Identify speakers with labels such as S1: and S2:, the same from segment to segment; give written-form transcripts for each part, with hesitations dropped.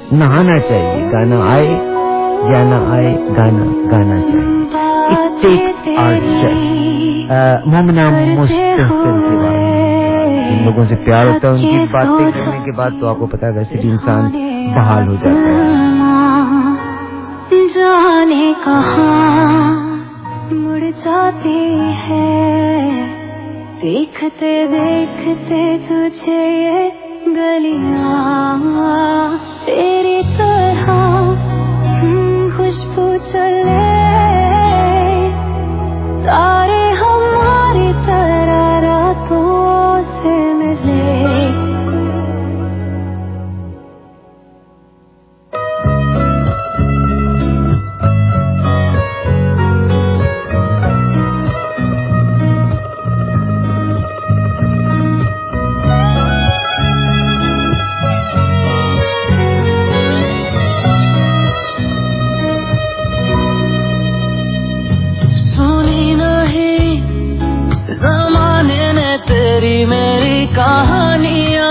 S1: نہانا چاہیے, گانا آئے یا نہ آئے گانا گانا چاہیے. It takes our stress. مومنہ مستحسن کے بعد جن لوگوں سے پیار ہوتا ہے ان کی باتیں کرنے کے بعد تو آپ کو پتا ہے ویسے بھی انسان بحال ہو جاتا ہے.
S2: جانے کہاں مڑ جاتی ہے, دیکھتے دیکھتے تجھے یہ گلیاں تیری طرح خوشبو چلے, تارے ہماری طرح راتوں سے ملے. میری کہانیاں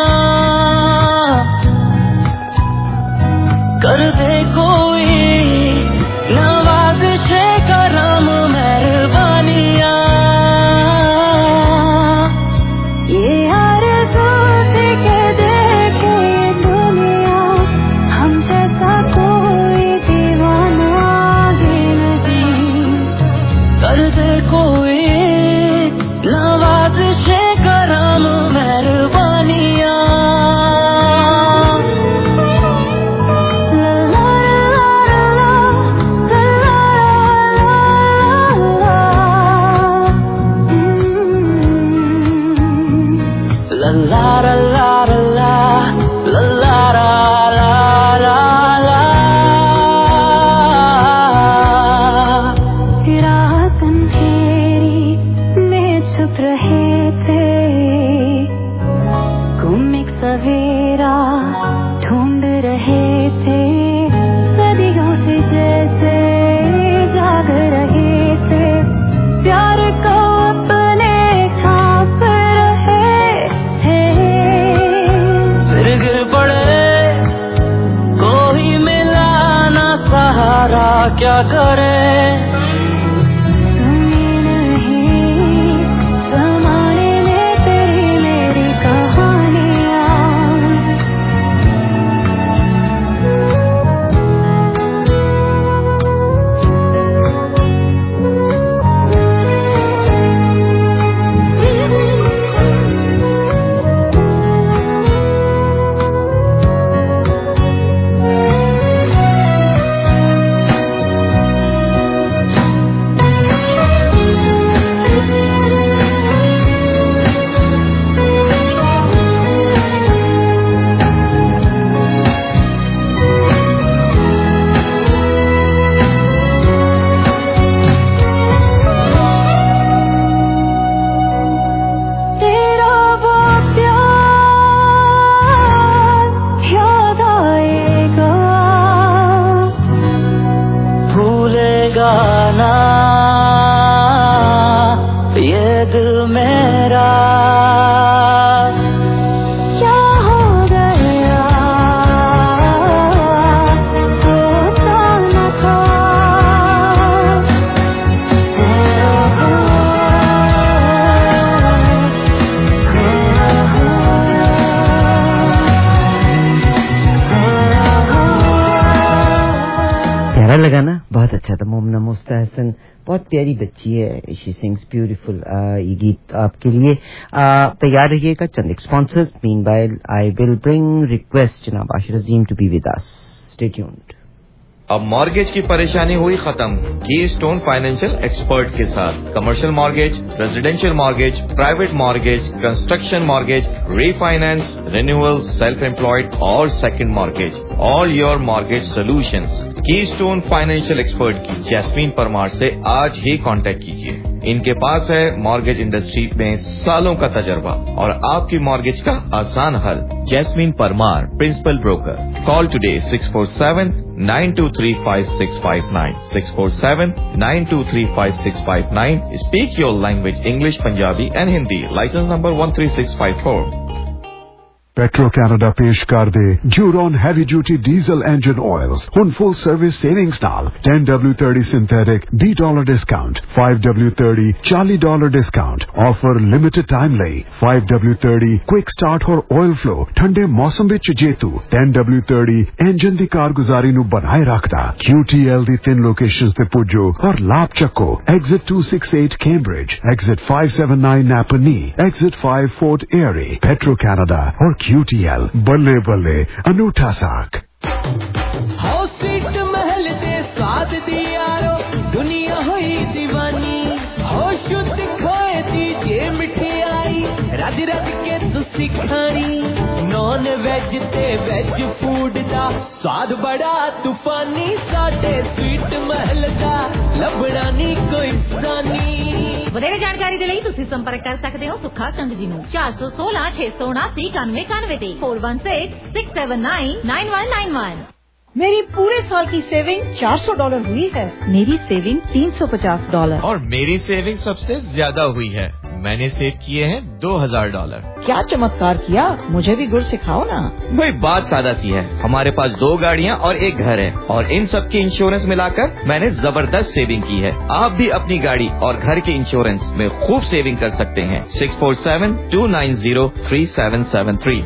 S2: کر دے کوئی نوازش کرم مہربانیاں, یہ آرزو تھی کہ دیکھے یہ دنیا ہم جیسا کوئی دیوانہ بھی نہیں. کر دے کوئی نوازش کرم مہربانیاں. رات اندھیری میں چھپ رہے تھے, گم ایک سویرا ڈھونڈ رہے تھے, صدیوں سے جیسے جاگ رہے تھے, پیار کو اپنے چھاپ رہے تھے. پھر گر پڑے کوئی ملا نہ سہارا, کیا کرے گانا یہ دل میرا کیا ہو گیا, سوچا نہ تھا.
S1: پیارا لگا نا, بہت اچھا تھا. مومنہ مستحسن بہت پیاری بچی ہے, شی سنگس بیوٹیفل. یہ گیت آپ کے لیے. تیار رہیے گا, چند sponsors. Meanwhile I will bring request جناب Ashir Azeem to be with us. Stay tuned.
S3: اب مارگیج کی پریشانی ہوئی ختم کی اسٹون فائنینشیل ایکسپرٹ کے ساتھ. Commercial mortgage, residential mortgage, private mortgage, construction mortgage, refinance, renewal, self employed اور second mortgage. All your mortgage solutions کی اسٹون فائنینشیل ایکسپرٹ کی جیسمین پرمار سے آج ہی کانٹیکٹ کیجیے. ان کے پاس ہے مارگیج انڈسٹری میں سالوں کا تجربہ اور آپ کی مارگیج کا آسان حل. Jasmine Parmar, principal broker. Call today 647-923-5659. 647-923-5659. Speak your language, English, Punjabi and Hindi. License number 13654.
S4: Petro Canada पेश कर दे Duron heavy duty diesel engine oils on full service savings नाल $10W30 synthetic $20 discount $5W30 $40 discount offer limited time लई $5W30 quick start और oil flow ठंडे मौसम विच जेतू $10W30 engine दी कारगुजारी नु बनाए रखदा QTL दी 3 locations ते पुजो और लाभ चक्को exit 268 Cambridge exit 579 Napanee exit 5 Fort Erie Petro Canada और QTL बल्ले बल्ले अनूठा साक
S5: हाउस सीट महल दे स्वाद दी यारो दुनिया हुई दीवानी हो शुद्ध खोए दी जे मिठाई रज रज के तुसी खानी नॉन वेज ते वेज फूड दा स्वाद बड़ा तूफानी साडे स्वीट महल दा लभड़ा नी कोई सानी
S6: ਵਧੇਰੇ ਜਾਣਕਾਰੀ ਦੇ ਲਈ ਤੁਸੀਂ ਸੰਪਰਕ ਕਰ ਸਕਦੇ ਹੋ ਸੁੱਖਾ ਕੰਗ ਜੀ ਨੂੰ 416 679 9191 ਤੇ 4166799191
S7: मेरी पूरे साल की सेविंग $400 हुई है।
S6: मेरी सेविंग $350
S3: और मेरी सेविंग सबसे ज्यादा हुई है। मैंने सेव किए हैं $2000।
S7: क्या चमत्कार किया, मुझे भी गुर सिखाओ ना।
S3: भाई बात सादा सी है, हमारे पास 2 गाड़ियाँ और 1 घर है और इन सब की इंश्योरेंस मिलाकर मैंने जबरदस्त सेविंग की है। आप भी अपनी गाड़ी और घर के इंश्योरेंस में खूब सेविंग कर सकते हैं। 647-290-3773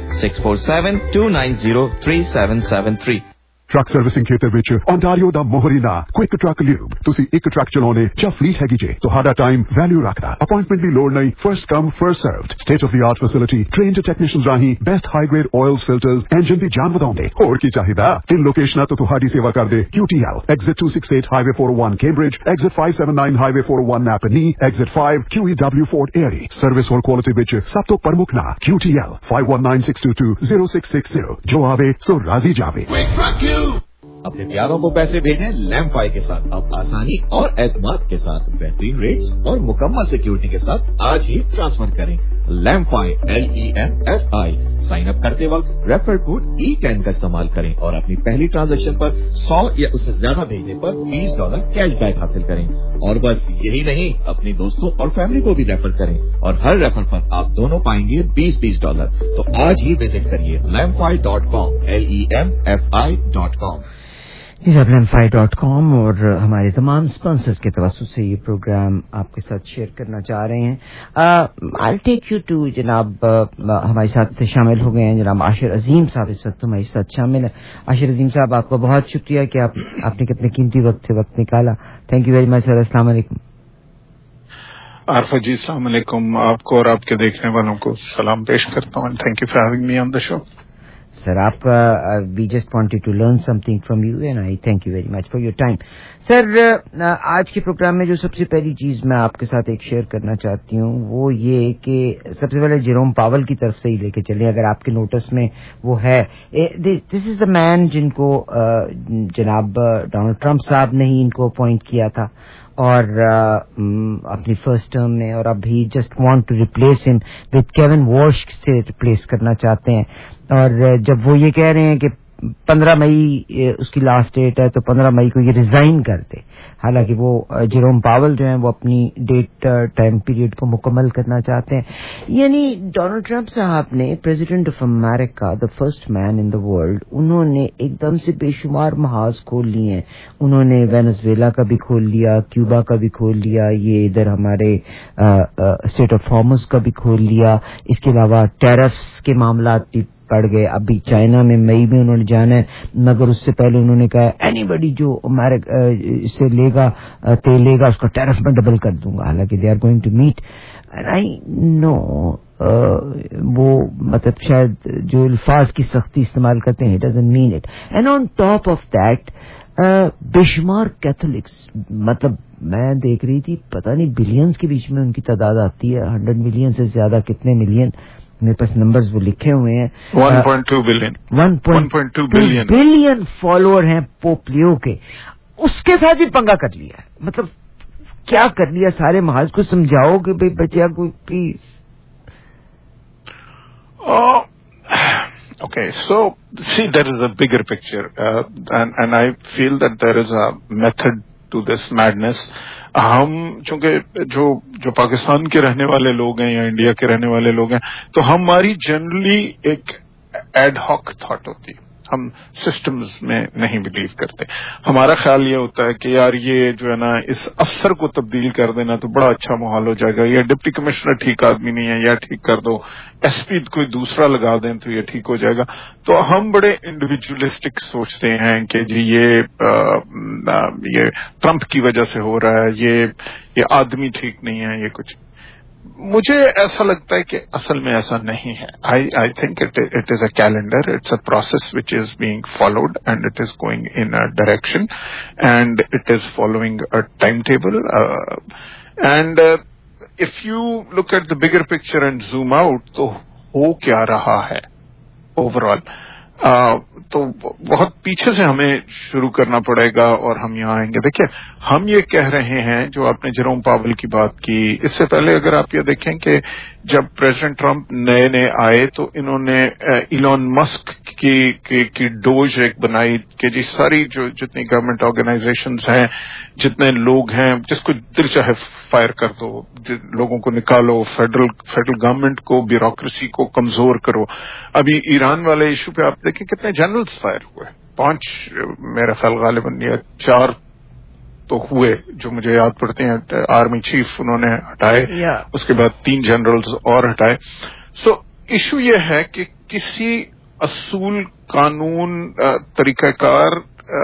S3: 647-290-3773
S4: ट्रक सर्विसिंग खेतर विच ओंटारियो दा मोहरीना क्विक ट्रक ल्यूब तुसी एक ट्रक चलाने ਜਾਂ ਫਲੀਟ ਹੈਗੀ ਜੇ ਤੁਹਾਡਾ ਟਾਈਮ ਵੈਲਿਊ ਰੱਖਦਾ ਅਪਾਇੰਟਮੈਂਟ ਦੀ ਲੋੜ ਨਹੀਂ first come first served state of the art facility trained technicians ਰਾਹੀਂ best high grade oils filters engine ਦੀ ਜਾਨ ਵਧਾਉਂਦੇ ਹੋਰ ਕੀ ਚਾਹੀਦਾ 3 ਲੋਕੇਸ਼ਨਾਂ ਤੋਂ ਤੁਹਾਡੀ ਸੇਵਾ ਕਰਦੇ QTL exit 268 highway 401 Cambridge exit 579 highway 401 Napanee exit 5 QEW Fort Erie service और क्वालिटी विच सब तो प्रमुख ना QTL 5196220660 जो आवे सो राजी जावे।
S3: अपने प्यारों को पैसे भेजें लैम्फाई के साथ। अब आसानी और एतमाद के साथ बेहतरीन रेट्स और मुकम्मल सिक्योरिटी के साथ आज ही ट्रांसफर करें। लैम्फाई LEMFI साइन अप करते वक्त रेफर कोड E10 का इस्तेमाल करें और अपनी पहली ट्रांजैक्शन पर 100 या उससे ज्यादा भेजने पर $20 कैशबैक हासिल करें। और बस यही नहीं, अपने दोस्तों और फैमिली को भी रेफर करें और हर रेफर पर आप दोनों पाएंगे $20। तो आज ही विजिट करिए lamfi.com LEMFI.com
S1: lamfi.com और हमारे तमाम स्पॉन्सर्स के तवज्जो से ये प्रोग्राम आपके साथ शेयर करना चाह रहे हैं। आई टेक यू टू जनाब हमारे साथ शामिल हो गए हैं जनाब आशिर अजीम साहब इस वक्त हमारे साथ शामिल है। आशिर अजीम साहब आपका बहुत शुक्रिया कि आपने कितने कीमती वक्त से वक्त निकाला। Thank you very much sir. अस्सलाम वालेकुम।
S8: आरफा जी अस्सलाम वालेकुम। आपको और आपके देखने वालों को सलाम पेश करता हूँ। Thank you for having me on the show.
S1: Sir, we just wanted to learn something from you and I thank you very much for your time. Sir, आज के प्रोग्राम में जो सबसे पहली चीज मैं आपके साथ एक शेयर करना चाहती हूँ वो ये कि सबसे पहले जेरोम पावल की तरफ से ही लेके चले, अगर आपके नोटिस में वो है। दिस इज द मैन जिनको जनाब डोनाल्ड ट्रंप साहब ने ही इनको अपॉइंट किया था और अपनी फर्स्ट टर्म में, और अब ही just want to replace him with Kevin Walsh से रिप्लेस करना चाहते हैं। और जब वो ये कह रहे हैं कि 15 मई उसकी लास्ट डेट है तो 15 मई को ये रिजाइन कर दे, हालांकि वो जेरोम पावल जो है वो अपनी डेट टाइम पीरियड को मुकम्मल करना चाहते हैं। यानी डोनाल्ड ट्रंप साहब ने president of America the first man in the world, उन्होंने एकदम से बेशुमार महाज खोल लिए हैं। उन्होंने वेनेजुएला का भी खोल लिया, क्यूबा का भी खोल लिया, ये इधर हमारे स्टेट ऑफ हॉर्मुज़ का भी खोल लिया। इसके अलावा टैरिफ्स के मामला भी पड़ गए। अभी चाइना में मई में उन्होंने जाना है, मगर उससे पहले उन्होंने कहा एनीबडी जो अमेरिका से लेगा तेल लेगा उसका टैरिफ में डबल कर दूंगा। हालांकि they are going to meet and I know वो मतलब शायद जो अल्फाज की सख्ती इस्तेमाल करते हैं, it doesn't mean it. And on top of that बेशुमार कैथोलिक्स, मतलब मैं देख रही थी पता नहीं बिलियंस के बीच में उनकी तादाद आती है, 100 मिलियन से ज्यादा, कितने मिलियन मेरे पास नंबर्स वो लिखे हुए हैं।
S8: 1.2
S1: बिलियन फॉलोअर हैं पोप लियो के, उसके साथ ही पंगा कर लिया। मतलब क्या कर लिया, सारे महाज को समझाओ कि भाई बचिया कोई please.
S8: Okay, so see, there is a bigger picture, and I feel that there is a method to this madness. हम चूंकि जो पाकिस्तान के रहने वाले लोग हैं या इंडिया के रहने वाले लोग हैं, तो हमारी जनरली एक ایڈ ہاک تھاٹ ہوتی ہے. ہم سسٹمز میں نہیں بلیو کرتے. ہمارا خیال یہ ہوتا ہے کہ یار یہ جو ہے نا اس افسر کو تبدیل کر دینا تو بڑا اچھا ماحول ہو جائے گا, یا ڈپٹی کمشنر ٹھیک آدمی نہیں ہے یا ٹھیک کر دو, ایس پی کوئی دوسرا لگا دیں تو یہ ٹھیک ہو جائے گا. تو ہم بڑے انڈیویجولسٹک سوچتے ہیں کہ جی یہ ٹرمپ کی وجہ سے ہو رہا ہے, یہ آدمی ٹھیک نہیں ہے, یہ کچھ. مجھے ایسا لگتا ہے کہ اصل میں ایسا نہیں ہے. I think it is a calendar, it's a process which is being followed and it is going in a direction and it is following a time table. And if you look at the bigger picture and zoom out, تو ہو کیا رہا ہے over all, تو بہت پیچھے سے ہمیں شروع کرنا پڑے گا اور ہم یہاں آئیں گے. دیکھیے ہم یہ کہہ رہے ہیں, جو آپ نے جیروم پاول کی بات کی, اس سے پہلے اگر آپ یہ دیکھیں کہ جب پریزیڈنٹ ٹرمپ نئے آئے تو انہوں نے ایلون مسک کی ڈوج ایک بنائی کہ جی ساری جو جتنی گورنمنٹ آرگنائزیشنز ہیں, جتنے لوگ ہیں, جس کو دل چاہے فائر کر دو, لوگوں کو نکالو, فیڈرل گورنمنٹ کو, بیوروکریسی کو کمزور کرو. ابھی ایران والے ایشو پہ آپ دیکھیں کتنے جنرلز فائر ہوئے, 5 میرا خیال غالباً یا 4 تو ہوئے جو مجھے یاد پڑتے ہیں. آرمی چیف انہوں نے ہٹائے, اس کے بعد 3 جنرلز اور ہٹائے. سو ایشو یہ ہے کہ کسی اصول, قانون, طریقہ کار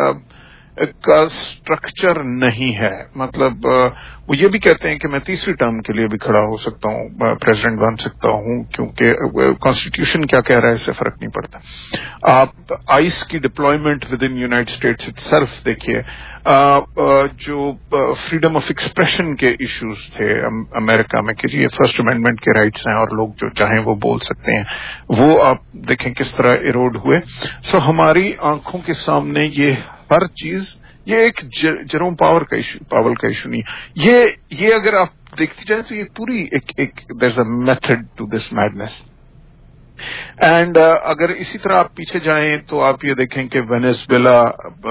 S8: کا اسٹرکچر نہیں ہے. مطلب وہ یہ بھی کہتے ہیں کہ میں تیسری ٹرم کے لیے بھی کھڑا ہو سکتا ہوں, پریزیڈنٹ بن سکتا ہوں, کیونکہ کانسٹیٹیوشن کیا کہہ رہا ہے اس سے فرق نہیں پڑتا. آپ آئس کی deployment within United States itself دیکھیے, جو فریڈم آف ایکسپریشن کے ایشوز تھے امریکہ میں کہ یہ فرسٹ امینڈمنٹ کے رائٹس ہیں اور لوگ جو چاہیں وہ بول سکتے ہیں, وہ آپ دیکھیں کس طرح ایروڈ ہوئے. سو ہماری آنکھوں کے سامنے یہ ہر چیز, یہ ایک جیروم پاول کا ایشو نہیں. یہ اگر آپ دیکھتے جائیں تو یہ پوری ایک there is a method to this madness. And اگر اسی طرح آپ پیچھے جائیں تو آپ یہ دیکھیں کہ وینیزویلا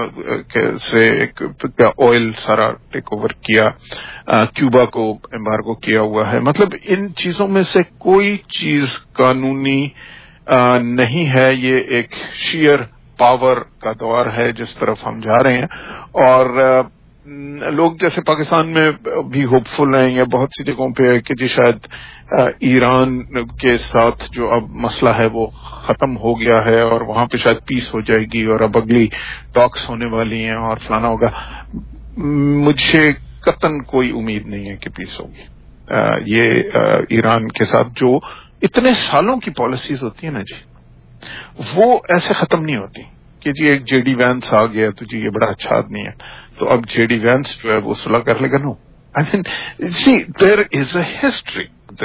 S8: سے آئل سارا ٹیک اوور کیا, کیوبا کو ایمبارگو کیا ہوا ہے. مطلب ان چیزوں میں سے کوئی چیز قانونی نہیں ہے. یہ ایک شیئر پاور کا دور ہے جس طرف ہم جا رہے ہیں. اور لوگ جیسے پاکستان میں بھی ہوپ فل ہیں یا بہت سی جگہوں پہ کہ جی شاید ایران کے ساتھ جو اب مسئلہ ہے وہ ختم ہو گیا ہے اور وہاں پہ شاید پیس ہو جائے گی اور اب اگلی ٹاکس ہونے والی ہیں اور فلانا ہوگا. مجھے قطعاً کوئی امید نہیں ہے کہ پیس ہوگی. یہ ایران کے ساتھ جو اتنے سالوں کی پالیسیز ہوتی ہیں نا جی, وہ ایسے ختم نہیں ہوتی کہ جی ایک جے ڈی وینس آ گیا تو جی یہ بڑا اچھا آدمی ہے تو اب جے ڈی وینس جو ہے وہ صلح کر لے گا. No, I mean see there is a history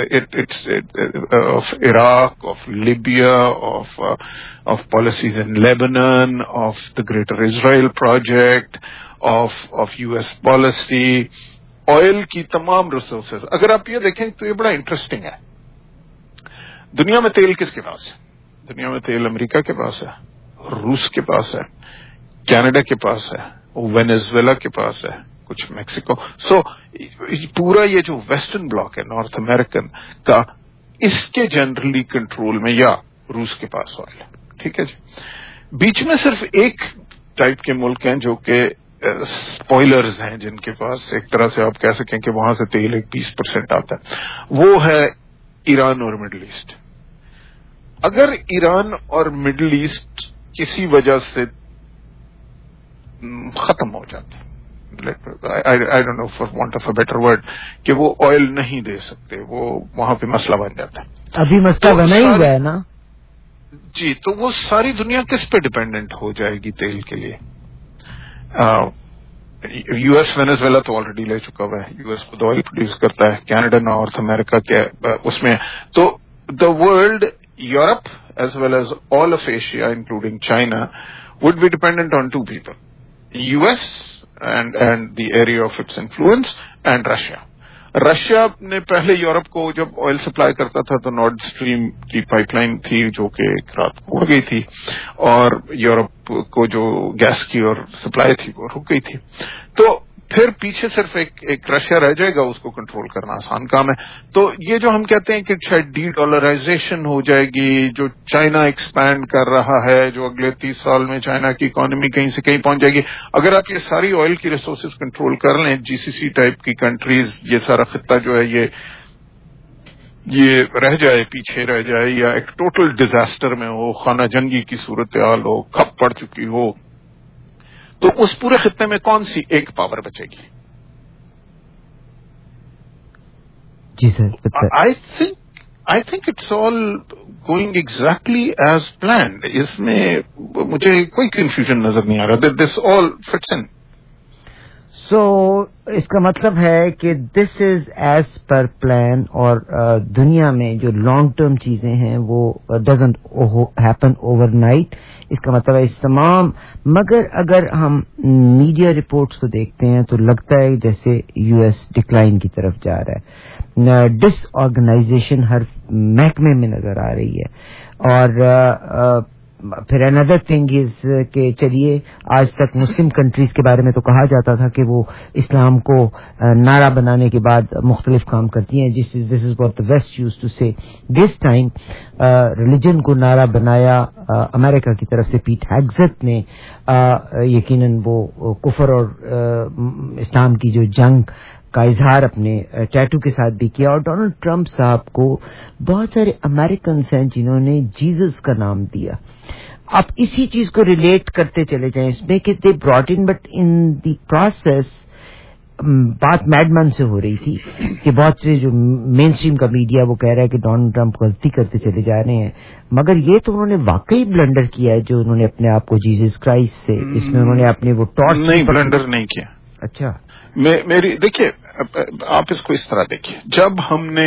S8: of Iraq, of Libya, of policies in Lebanon, of the Greater Israel Project, of US policy, oil کی تمام ریسورسز. اگر آپ یہ دیکھیں تو یہ بڑا انٹرسٹنگ ہے. دنیا میں تیل کس کے پاس ہے؟ دنیا میں تیل امریکہ کے پاس ہے, روس کے پاس ہے, کینیڈا کے پاس ہے, وینیزویلا کے پاس ہے, کچھ میکسیکو. سو پورا یہ جو ویسٹرن بلاک ہے نارتھ امریکن کا, اس کے جنرلی کنٹرول میں یا روس کے پاس آئل ہے. ٹھیک ہے جی. بیچ میں صرف ایک ٹائپ کے ملک ہیں جو کہ اسپوائلرز ہیں, جن کے پاس ایک طرح سے آپ کہہ سکیں کہ وہاں سے تیل 20% آتا ہے, وہ ہے ایران اور مڈل ایسٹ. اگر ایران اور مڈل ایسٹ کسی وجہ سے ختم ہو جاتے, I don't know for want of a better word, کہ وہ آئل نہیں دے سکتے, وہ وہاں پہ مسئلہ بن جاتا ہے.
S1: ابھی مسئلہ بنا ہی ہوا ہے نا
S8: جی. تو وہ ساری دنیا کس پہ ڈیپینڈنٹ ہو جائے گی تیل کے لیے؟ یو ایس وینیزویلا تو آلریڈی لے چکا ہوا ہے, یو ایس خود آئل پروڈیوس کرتا ہے, کینیڈا نارتھ امریکہ کے اس میں. تو the world, Europe as well as all of Asia including China would be dependent on 2 people, US and the area of its influence, and Russia. Russia نے پہلے Europe کو جب آئل سپلائی کرتا تھا تو نارڈ اسٹریم کی pipeline تھی جو کہ ایک رات کو ہو گئی تھی, اور یورپ کو جو گیس کی اور سپلائی تھی وہ رک گئی تھی. تو پھر پیچھے صرف ایک رشیا رہ جائے گا, اس کو کنٹرول کرنا آسان کام ہے. تو یہ جو ہم کہتے ہیں کہ شاید ڈی ڈالرائزیشن ہو جائے گی, جو چائنا ایکسپینڈ کر رہا ہے, جو اگلے 30 سال میں چائنا کی اکانومی کہیں سے کہیں پہنچ جائے گی, اگر آپ یہ ساری آئل کی ریسورسز کنٹرول کر لیں, جی سی سی ٹائپ کی کنٹریز, یہ سارا خطہ جو ہے یہ رہ جائے, پیچھے رہ جائے, یا ایک ٹوٹل ڈیزاسٹر میں ہو, خانہ جنگی کی صورتحال ہو, کھپ پڑ چکی ہو, تو اس پورے خطے میں کون سی ایک پاور بچے گی؟
S1: جی sir,
S8: I think it's all going exactly as planned. اس میں مجھے کوئی کنفیوژن نظر نہیں آ رہا. دس آل فٹس ان.
S1: سو اس کا مطلب ہے کہ دس از ایز پر پلان, اور دنیا میں جو لانگ ٹرم چیزیں ہیں وہ ڈزنٹ ہیپن اوور نائٹ. اس کا مطلب ہے اس تمام, مگر اگر ہم میڈیا رپورٹس کو دیکھتے ہیں تو لگتا ہے جیسے یو ایس ڈکلائن کی طرف جا رہا ہے, ڈس آرگنائزیشن ہر محکمے میں نظر آ رہی ہے. اور پھر اندر تھنگ از کہ چلیے آج تک مسلم کنٹریز کے بارے میں تو کہا جاتا تھا کہ وہ اسلام کو نعرہ بنانے کے بعد مختلف کام کرتی ہیں. This is what the West use to say. This time religion کو نعرہ بنایا امریکہ کی طرف سے. پیٹ ہیگزٹ نے یقیناً وہ کفر اور اسلام کی جو جنگ کا اظہار اپنے ٹیٹو کے ساتھ بھی کیا, اور ڈونلڈ ٹرمپ صاحب کو بہت سارے امریکنز ہیں جنہوں نے جیزس کا نام دیا. آپ اسی چیز کو ریلیٹ کرتے چلے جائیں اس میں کہ they brought in, but in the process بات میڈ من سے ہو رہی تھی کہ بہت سے جو مین اسٹریم کا میڈیا وہ کہہ رہا ہے کہ ڈونلڈ ٹرمپ غلطی کرتے چلے جا رہے ہیں, مگر یہ تو انہوں نے واقعی بلنڈر کیا ہے جو انہوں نے اپنے آپ کو جیزس کرائسٹ سے, اس میں انہوں نے اپنے وہ ٹارچ.
S8: نہیں, بلنڈر نہیں کیا.
S1: اچھا,
S8: میری دیکھیے, آپ اس کو اس طرح دیکھیے, جب ہم نے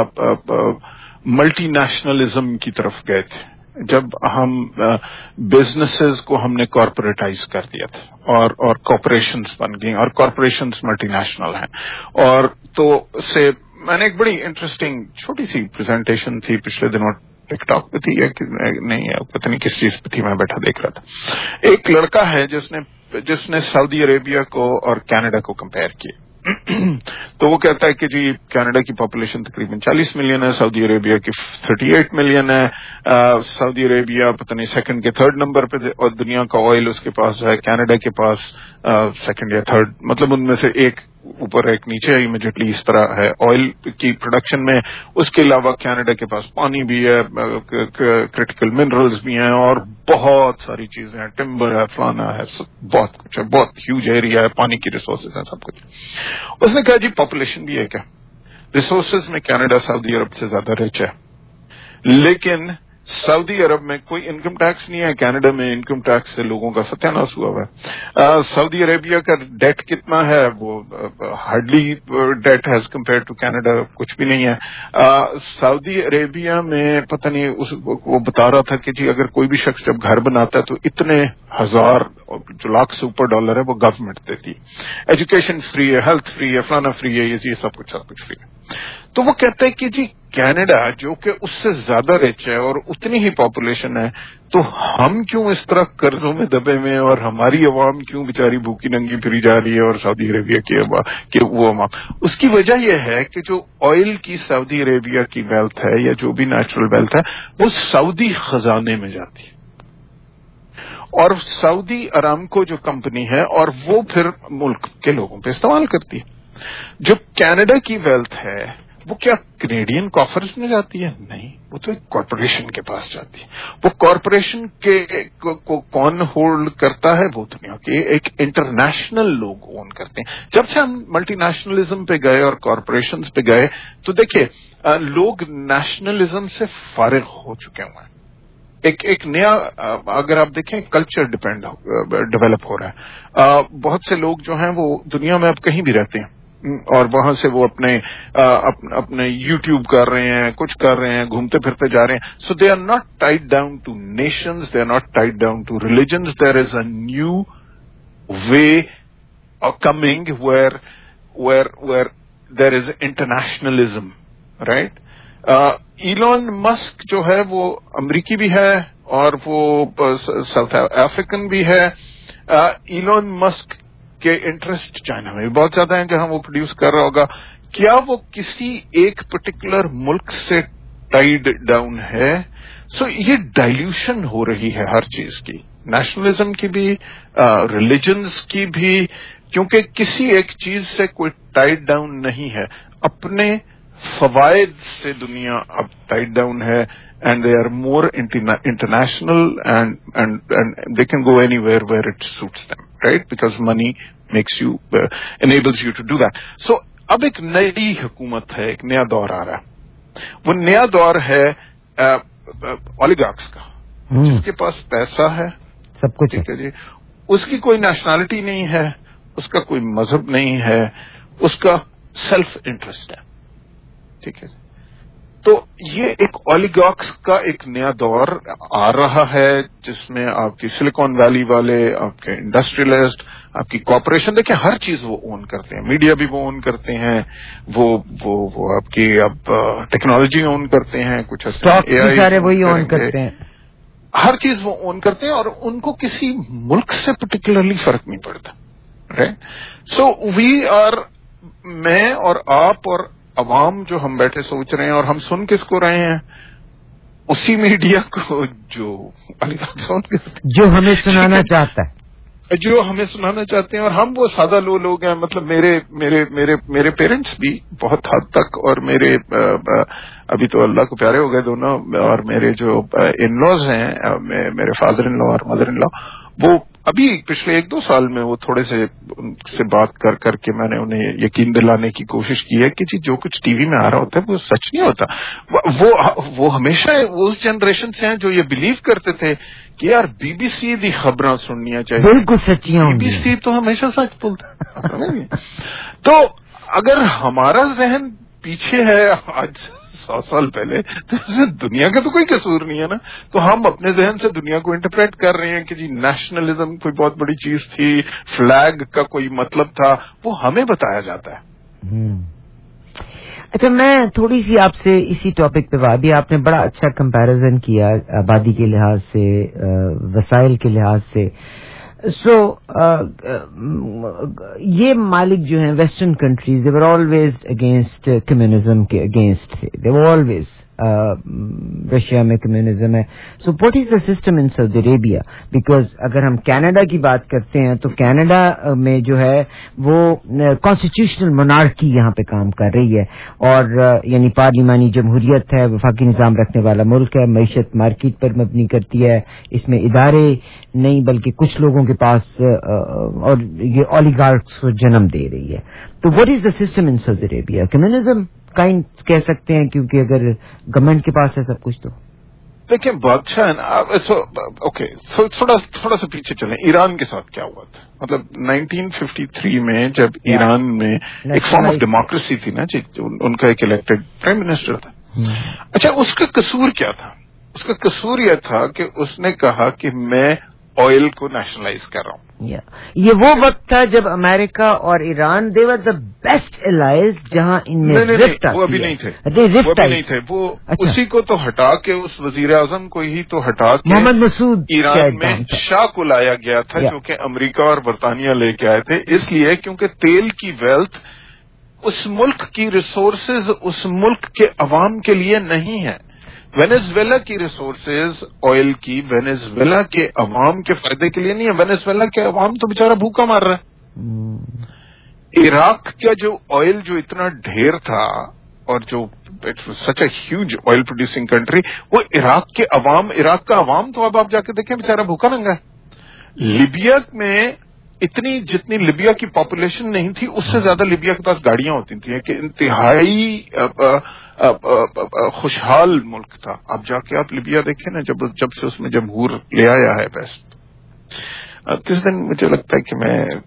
S8: ملٹی نیشنلزم کی طرف گئے تھے, جب ہم بزنسز کو ہم نے کارپوریٹائز کر دیا تھا اور کارپوریشنز بن گئی, اور کارپوریشنز ملٹی نیشنل ہیں, اور تو سے میں نے ایک بڑی انٹرسٹنگ چھوٹی سی پریزنٹیشن تھی پچھلے دنوں, ٹک ٹاک پہ تھی یا نہیں, پتہ نہیں کس چیز پہ تھی, میں بیٹھا دیکھ رہا تھا. ایک لڑکا ہے جس نے سعودی عربیہ کو اور کینیڈا کو کمپیئر کیا. تو وہ کہتا ہے کہ جی کینیڈا کی پاپولیشن تقریباً 40 ملین ہے, سعودی عربیہ کی 38 ملین ہے. سعودی عربیہ پتہ نہیں سیکنڈ کے تھرڈ نمبر پہ, اور دنیا کا آئل اس کے پاس ہے, کینیڈا کے پاس سیکنڈ یا تھرڈ, مطلب ان میں سے ایک اوپر ایک نیچے, امیڈیٹلی اس طرح ہے آئل کی پروڈکشن میں. اس کے علاوہ کینیڈا کے پاس پانی بھی ہے, کرٹیکل منرلز بھی ہیں, اور بہت ساری چیزیں ہیں, ٹمبر ہے, فلانا ہے, بہت کچھ ہے, بہت ہیوج ایریا ہے, پانی کی ریسورسز ہیں, سب کچھ. اس نے کہا جی پاپولیشن بھی ہے کیا, ریسورسز میں کینیڈا سعودی عرب سے زیادہ رچ ہے, لیکن سعودی عرب میں کوئی انکم ٹیکس نہیں ہے, کینیڈا میں انکم ٹیکس سے لوگوں کا ستیہ ناش ہوا ہوا ہے. سعودی عربیہ کا ڈیٹ کتنا ہے, وہ hardly debt as compare to Canada کچھ بھی نہیں ہے. سعودی عربیہ میں پتہ نہیں وہ بتا رہا تھا کہ جی اگر کوئی بھی شخص جب گھر بناتا ہے تو اتنے ہزار جو لاکھ سے اوپر ڈالر ہے وہ گورنمنٹ دیتی. ایجوکیشن فری ہے, ہیلتھ فری ہے, فلانا فری ہے, یہ سب کچھ فری ہے. تو وہ کہتے ہیں کہ جی کینیڈا جو کہ اس سے زیادہ رچ ہے اور اتنی ہی پاپولیشن ہے, تو ہم کیوں اس طرح قرضوں میں دبے میں, اور ہماری عوام کیوں بیچاری بھوکی ننگی پھری جا رہی ہے, اور سعودی عربیہ کی وہ عوام. اس کی وجہ یہ ہے کہ جو آئل کی سعودی عربیہ کی ویلتھ ہے یا جو بھی نیچرل ویلتھ ہے وہ سعودی خزانے میں جاتی ہے, اور سعودی ارامکو جو کمپنی ہے اور وہ پھر ملک کے لوگوں پہ استعمال کرتی ہے. جو کینیڈا کی ویلتھ ہے وہ کیا کینیڈین کافرز میں جاتی ہے؟ نہیں, وہ تو ایک کارپوریشن کے پاس جاتی ہے. وہ کارپوریشن کو کون ہولڈ کرتا ہے؟ وہ دنیا کے ایک انٹرنیشنل لوگ اون کرتے ہیں. جب سے ہم ملٹی نیشنلزم پہ گئے اور کارپوریشنز پہ گئے تو دیکھیے لوگ نیشنلزم سے فارغ ہو چکے ہوئے ہیں. ایک نیا اگر آپ دیکھیں کلچر ڈیولپ ہو رہا ہے. بہت سے لوگ جو ہیں وہ دنیا میں اب کہیں بھی رہتے ہیں اور وہاں سے وہ اپنے یوٹیوب کر رہے ہیں, کچھ کر رہے ہیں, گھومتے پھرتے جا رہے ہیں. So they are not tied down to nations, they are not tied down to religions. There is a new way coming where there is internationalism, right. Elon Musk جو ہے وہ امریکی بھی ہے اور وہ ساؤتھ افریقن بھی ہے. ایلون مسک कि इंटरेस्ट चाइना में बहुत ज्यादा है, जहां वो प्रोड्यूस कर रहा होगा, क्या वो किसी एक पर्टिकुलर मुल्क से टाइड डाउन है? सो ये डाइल्यूशन हो रही है हर चीज की, नेशनलिज्म की भी, रिलीजन्स की भी, क्योंकि किसी एक चीज से कोई टाइड डाउन नहीं है, अपने फवायद से दुनिया अब टाइड डाउन है, and they are more international and they can go anywhere where it suits them, right? Because money makes you enables you to do that. So अब एक नई हुकूमत है, एक नया दौर आ रहा है, वो नया दौर है ओलिगार्क्स का, जिसके पास पैसा है,
S1: सब कुछ
S8: ठीक है जी, उसकी कोई नेशनैलिटी नहीं है, उसका कोई मजहब नहीं है, उसका सेल्फ इंटरेस्ट है, ठीक है। तो ये एक ओलिगार्क्स का एक नया दौर आ रहा है, जिसमें आपकी सिलिकॉन वैली वाले, आपके इंडस्ट्रियलिस्ट, आपकी कॉर्पोरेशन, देखिए हर चीज वो ओन करते हैं, मीडिया भी वो ओन करते हैं, वो आपकी अब टेक्नोलॉजी ओन करते हैं, कुछ
S1: स्टॉक सारे वही ओन करते हैं,
S8: हर चीज वो ओन करते हैं, और उनको किसी मुल्क से पर्टिकुलरली फर्क नहीं पड़ता, राइट? सो वी आर, मैं और आप और अवाम जो हम बैठे सोच रहे हैं, और हम सुन किसको रहे हैं? उसी मीडिया को
S1: जो हमें सुनाना चाहता है,
S8: जो हमें सुनाना चाहते हैं, और हम वो सादा लोग हैं। मतलब मेरे पेरेंट्स भी बहुत हद तक, और मेरे अभी तो अल्लाह को प्यारे हो गए दोनों, और मेरे जो इन लॉज हैं, मेरे फादर इन लॉ और मदर इन लॉ, वो अभी पिछले 1-2 साल में वो थोड़े से उनसे बात कर करके मैंने उन्हें यकीन दिलाने की कोशिश की है कि जी जो कुछ टीवी में आ रहा होता है वो सच नहीं होता। वो हमेशा उस जनरेशन से हैं जो ये बिलीव करते थे कि यार बीबीसी दी खबरां सुननियां चाहिए,
S1: बिल्कुल सच्चियां,
S8: बीबीसी तो हमेशा सच बोलता है। तो अगर हमारा जहन पीछे है आज 100 साल पहले, तो इसमें दुनिया का तो कोई कसूर नहीं है ना। तो हम अपने जहन से दुनिया को इंटरप्रेट कर रहे हैं कि जी नेशनलिज्म कोई बहुत बड़ी चीज थी, फ्लैग का कोई मतलब था, वो हमें बताया जाता है।
S1: अच्छा, मैं थोड़ी सी आपसे इसी टॉपिक पे बात, भी आपने बड़ा अच्छा कंपैरिजन किया आबादी के लिहाज से, वसाइल के लिहाज से। ये मालिक जो हैं western countries, they were always against communism के अगेंस्ट थे, दे वर ऑलवेज, रशिया में कम्युनिज्म है। So what is the system in Saudi Arabia? Because अगर हम कनाडा की बात करते हैं तो कनाडा में जो है वो कॉन्स्टिट्यूशनल मोनार्की यहाँ पे काम कर रही है, और यानी पार्लिमानी जमहूरियत है, वफाकी निजाम रखने वाला मुल्क है, मईशत मार्केट पर मबनी करती है, इसमें इदारे नहीं बल्कि कुछ लोगों के पास, और ये ओलिगार्क्स को जन्म दे रही है। तो what is the system in Saudi Arabia? Communism kind कह सकते हैं, क्योंकि अगर गवर्नमेंट के पास है सब कुछ। तो
S8: देखिए बादशाह, ओके, थोड़ा सा पीछे चलें, ईरान के साथ क्या हुआ था? मतलब 1953 में जब ईरान में एक फॉर्म ऑफ डेमोक्रेसी थी ना जी, उनका एक इलेक्टेड प्राइम मिनिस्टर था। अच्छा, उसका कसूर क्या था? उसका कसूर यह था कि उसने कहा कि मैं ऑयल को नेशनलाइज कर रहा हूं।
S1: ये वो वक्त था जब अमेरिका और Iran, they were the best allies, जहां इनमें रिफ्ट आती है।
S8: वो अभी नहीं थे, वो
S1: अच्छा।
S8: उसी को तो हटा के, उस वजीर आजम को ही तो हटा के
S1: मोहम्मद मसूद
S8: ईरान में शाह को लाया गया था, जो कि अमेरिका और बरतानिया लेके आए थे। इसलिए क्योंकि तेल की वेल्थ उस मुल्क की रिसोर्सेज उस मुल्क के अवाम के लिए नहीं है। वेनेजुएला की रिसोर्सेज ऑयल की वेनेजुएला के अवाम के फायदे के लिए नहीं है। वेनेजुएला के अवाम तो बेचारा भूखा मार रहा है। इराक का जो ऑयल जो इतना ढेर था, और जो such a huge oil producing country, वो इराक का अवाम तो अब आप जाके देखें बेचारा भूखा नंगा है। लीबिया में जितनी लीबिया की पॉपुलेशन नहीं थी, उससे ज्यादा लीबिया के पास गाड़ियां होती थी, कि इंतहाई खुशहाल मुल्क था। अब जाके आप लीबिया देखें ना, जब से उसमें जमहूर ले आया है बेस्ट, जिस दिन मुझे लगता है कि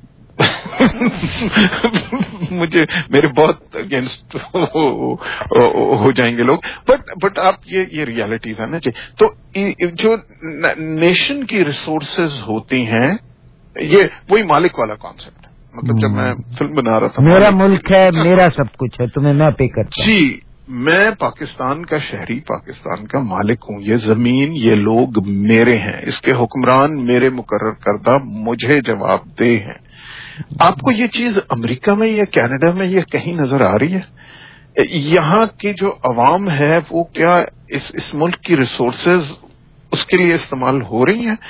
S8: मेरे बहुत अगेंस्ट हो जाएंगे लोग, बट आप ये रियलिटीज है ना जी। तो जो नेशन की रिसोर्सेज होती हैं, ये वही मालिक वाला कॉन्सेप्ट है। मतलब जब मैं फिल्म बना रहा था,
S1: मेरा मुल्क है, मेरा सब कुछ है, तुम्हें मैं पे करता
S8: जी, میں پاکستان کا شہری، پاکستان کا مالک ہوں. یہ زمین، یہ لوگ میرے ہیں، اس کے حکمران میرے مقرر کردہ مجھے جواب دہ ہیں. آپ کو یہ چیز امریکہ میں یا کینیڈا میں یہ کہیں نظر آ رہی ہے؟ یہاں کی جو عوام ہے وہ کیا اس ملک کی ریسورسز اس کے لیے استعمال ہو رہی ہیں؟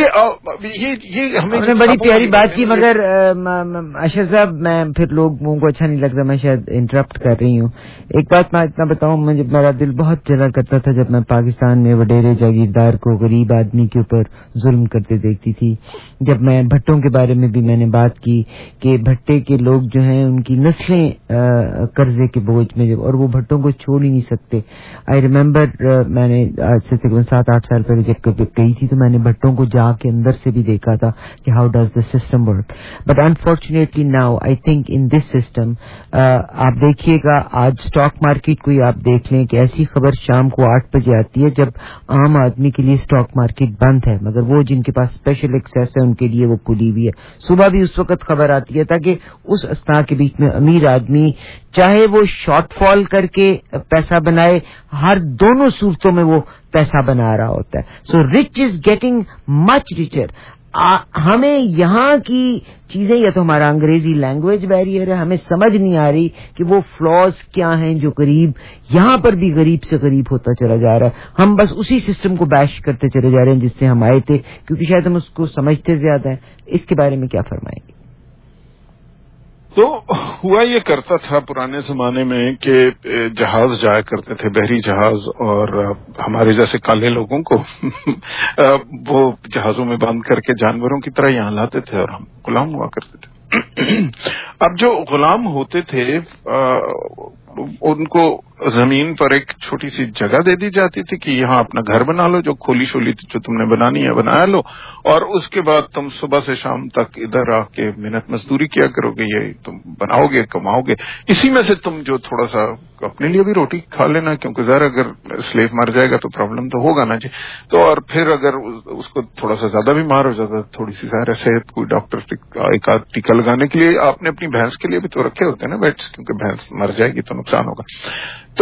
S8: یہ ہمیں
S1: بڑی پیاری بات کی، مگر اشرف صاحب میں پھر لوگوں کو اچھا نہیں لگتا، میں شاید انٹرپٹ کر رہی ہوں. ایک بات میں اتنا بتاؤں، مجھے میرا دل بہت جلا کرتا تھا جب میں پاکستان میں وڈیرے جاگیردار کو غریب آدمی کے اوپر ظلم کرتے دیکھتی تھی. جب میں بھٹوں کے بارے میں بھی میں نے بات کی کہ بھٹے کے لوگ جو ہیں ان کی نسلیں قرضے کے بوجھ میں، اور وہ بھٹوں کو چھوڑ ہی نہیں سکتے. آئی ریمبر میں نے آج سے تقریباً 7-8 سال پہلے جب گئی تھی تو میں نے بھٹوں کو جا کے اندر سے بھی دیکھا تھا کہ how does the system work. But unfortunately now I think in this system آپ دیکھیے گا، آج اسٹاک مارکیٹ کو ہی آپ دیکھ لیں کہ ایسی خبر شام کو 8 بجے آتی ہے جب عام آدمی کے لیے اسٹاک مارکیٹ بند ہے، مگر وہ جن کے پاس اسپیشل ایکسیس ہے ان کے لیے وہ کھلی ہوئی ہے. صبح بھی اس وقت خبر آتی ہے تاکہ اس اسنا کے بیچ میں امیر آدمی چاہے وہ شارٹ فال کر کے پیسہ بنائے، ہر دونوں صورتوں میں وہ پیسہ بنا رہا ہوتا ہے. So rich is getting much richer. ہمیں یہاں کی چیزیں، یا تو ہمارا انگریزی لینگویج بیریئر ہے، ہمیں سمجھ نہیں آ رہی کہ وہ فلاز کیا ہیں جو قریب یہاں پر بھی غریب سے غریب ہوتا چلا جا رہا ہے. ہم بس اسی سسٹم کو بیش کرتے چلے جا رہے ہیں جس سے ہم آئے تھے، کیونکہ شاید ہم اس کو سمجھتے زیادہ ہیں. اس کے بارے میں کیا فرمائیں گے؟
S8: تو ہوا یہ کرتا تھا پرانے زمانے میں کہ جہاز جایا کرتے تھے، بحری جہاز، اور ہمارے جیسے کالے لوگوں کو وہ جہازوں میں بند کر کے جانوروں کی طرح یہاں لاتے تھے اور ہم غلام ہوا کرتے تھے. اب جو غلام ہوتے تھے ان کو زمین پر ایک چھوٹی سی جگہ دے دی جاتی تھی کہ یہاں اپنا گھر بنا لو، جو کھولی شولی جو تم نے بنانی ہے بنایا لو، اور اس کے بعد تم صبح سے شام تک ادھر آ کے محنت مزدوری کیا کرو گے، یہ تم بناؤ گے، کماؤ گے، اسی میں سے تم جو تھوڑا سا اپنے لیے بھی روٹی کھا لینا، کیونکہ ظاہر اگر سلیو مر جائے گا تو پرابلم تو ہوگا نا جی. تو اور پھر اگر اس کو تھوڑا سا زیادہ بھی مار ہو جاتا، تھوڑی سی ظاہر صحت، کوئی ڈاکٹر ایک آدھ ٹیکا لگانے کے لیے آپ نے اپنی بھینس کے لیے بھی تو رکھے ہوتے ہیں نا بیٹس، کیونکہ بھینس مر جائے گی تو نقصان ہوگا. تو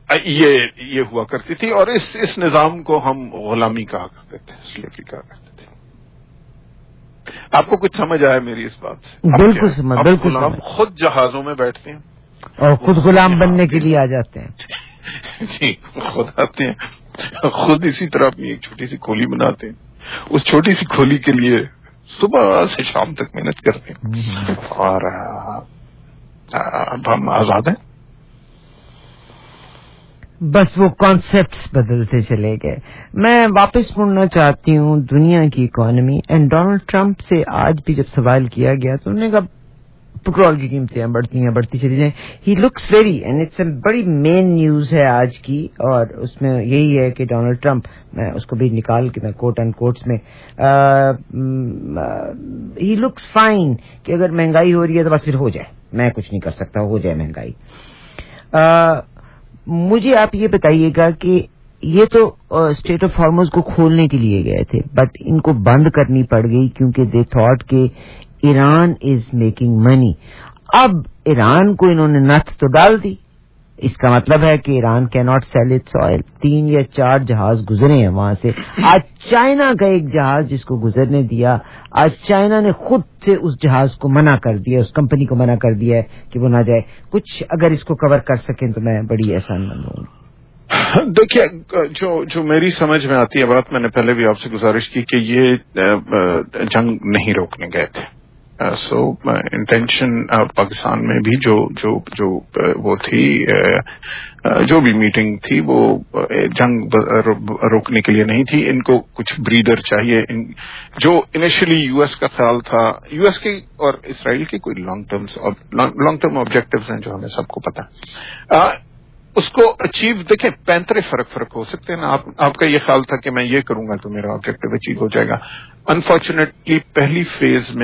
S8: یہ ہوا کرتی تھی، اور اس نظام کو ہم غلامی کہا کرتے تھے، سلیوری کہا کرتے تھے. آپ کو کچھ سمجھ آیا میری اس بات سے؟ بالکل. غلام خود جہازوں میں بیٹھتے ہیں
S1: اور خود غلام بننے کے لیے آ جاتے ہیں.
S8: جی، خود آتے ہیں، خود اسی طرح اپنی ایک چھوٹی سی کھولی بناتے ہیں، اس چھوٹی سی کھولی کے لیے صبح سے شام تک محنت کرتے ہیں، اور اب ہم آزاد ہیں.
S1: بس وہ کانسیپٹس بدلتے چلے گئے. میں واپس مڑنا چاہتی ہوں دنیا کی اکانومی. اینڈ ڈونلڈ ٹرمپ سے آج بھی جب سوال کیا گیا تو انہوں نے کہا پیٹرول کی قیمتیں بڑھتی چلی جائیں. He looks very, and it's a بڑی مین نیوز ہے آج کی، اور اس میں یہی ہے کہ ڈونلڈ ٹرمپ، میں اس کو بھی نکال کے میں کوٹ اینڈ کوٹس میں، ہی لکس فائن کہ اگر مہنگائی ہو رہی ہے تو بس پھر ہو جائے، میں کچھ نہیں کر سکتا، ہو جائے مہنگائی. مجھے آپ یہ بتائیے گا کہ یہ تو اسٹریٹ آف ہارمز کو کھولنے کے لیے گئے تھے، بٹ ان کو بند کرنی پڑ گئی کیونکہ دے تھاٹ کہ ایران از میکنگ منی. اب ایران کو انہوں نے نتھ تو ڈال دی، اس کا مطلب ہے کہ ایران کی ناٹ سیل اٹس آئل. 3 یا 4 جہاز گزرے ہیں وہاں سے. آج چائنا کا ایک جہاز جس کو گزرنے دیا، آج چائنا نے خود سے اس جہاز کو منع کر دیا، اس کمپنی کو منع کر دیا ہے کہ وہ نہ جائے. کچھ اگر اس کو کور کر سکیں تو میں بڑی احسان مند ہوں.
S8: دیکھیے، جو میری سمجھ میں آتی ہے بات، میں نے پہلے بھی آپ سے گزارش کی کہ یہ جنگ نہیں روکنے گئے تھے. سو انٹینشن پاکستان میں بھی جو وہ تھی، جو بھی میٹنگ تھی وہ جنگ روکنے کے لیے نہیں تھی. ان کو کچھ بریدر چاہیے. جو انیشلی یو ایس کا خیال تھا، یو ایس کے اور اسرائیل کے کوئی لانگ ٹرم آبجیکٹوز ہیں جو ہمیں سب کو پتا ہے، اس کو اچیو. دیکھیں، 35 فرق ہو سکتے ہیں نا. آپ کا یہ خیال تھا کہ میں یہ کروں گا تو میرا آبجیکٹو اچیو ہو جائے گا. انفارچونیٹلی پہلی فیز میں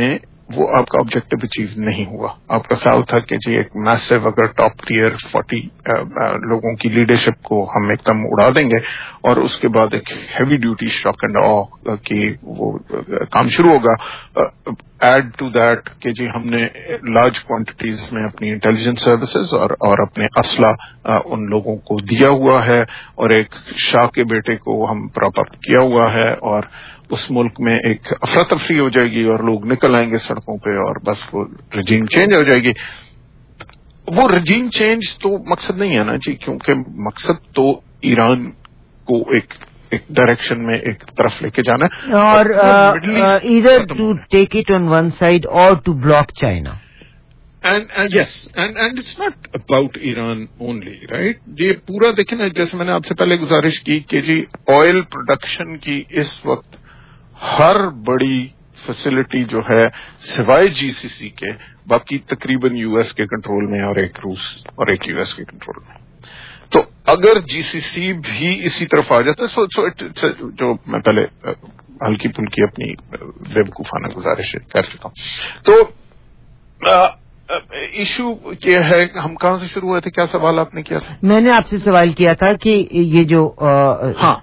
S8: وہ آپ کا آبجیکٹو اچیو نہیں ہوا. آپ کا خیال تھا کہ جی ایک میسو اگر ٹاپ ٹیئر 40 لوگوں کی لیڈرشپ کو ہم ایک دم اڑا دیں گے اور اس کے بعد ایک ہیوی ڈیوٹی شاک اینڈ آ کی وہ کام شروع ہوگا. ایڈ ٹو دیٹ کہ جی ہم نے لارج کوانٹٹیز میں اپنی انٹیلیجنس سروسز اور اپنے اسلحہ ان لوگوں کو دیا ہوا ہے اور ایک شاہ کے بیٹے کو ہم پراپ اپ کیا ہوا ہے اور اس ملک میں ایک افراتفری ہو جائے گی اور لوگ نکل آئیں گے سڑکوں پہ اور بس وہ رجیم چینج ہو جائے گی. وہ رجیم چینج تو مقصد نہیں ہے نا جی, کیونکہ مقصد تو ایران کو ایک ڈائریکشن میں ایک طرف لے کے جانا ہے
S1: اور either to take it on one side or to block China.
S8: And yes, and it's not about Iran only, right? یہ پورا دیکھیں نا, جیسے میں نے آپ سے پہلے گزارش کی کہ جی آئل پروڈکشن کی اس وقت ہر بڑی فیسلٹی جو ہے سوائے جی سی سی کے باقی تقریباً یو ایس کے کنٹرول میں اور ایک روس اور ایک یو ایس کے کنٹرول میں. تو اگر جی سی سی بھی اسی طرف آ جاتا ہے جو میں پہلے ہلکی پھلکی اپنی بیوقوفانہ گزارش کر چکا ہوں. تو ایشو یہ ہے کہ ہم کہاں سے شروع ہوئے تھے, کیا سوال آپ نے کیا تھا؟
S1: میں نے آپ سے سوال کیا تھا کہ یہ جو
S8: ہاں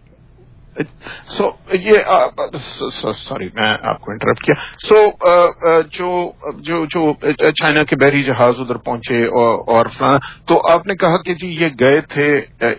S8: سوری میں آپ کو انٹرپٹ کیا. جو چائنا کے بحری جہاز ادھر پہنچے اور فلانا, تو آپ نے کہا کہ جی یہ گئے تھے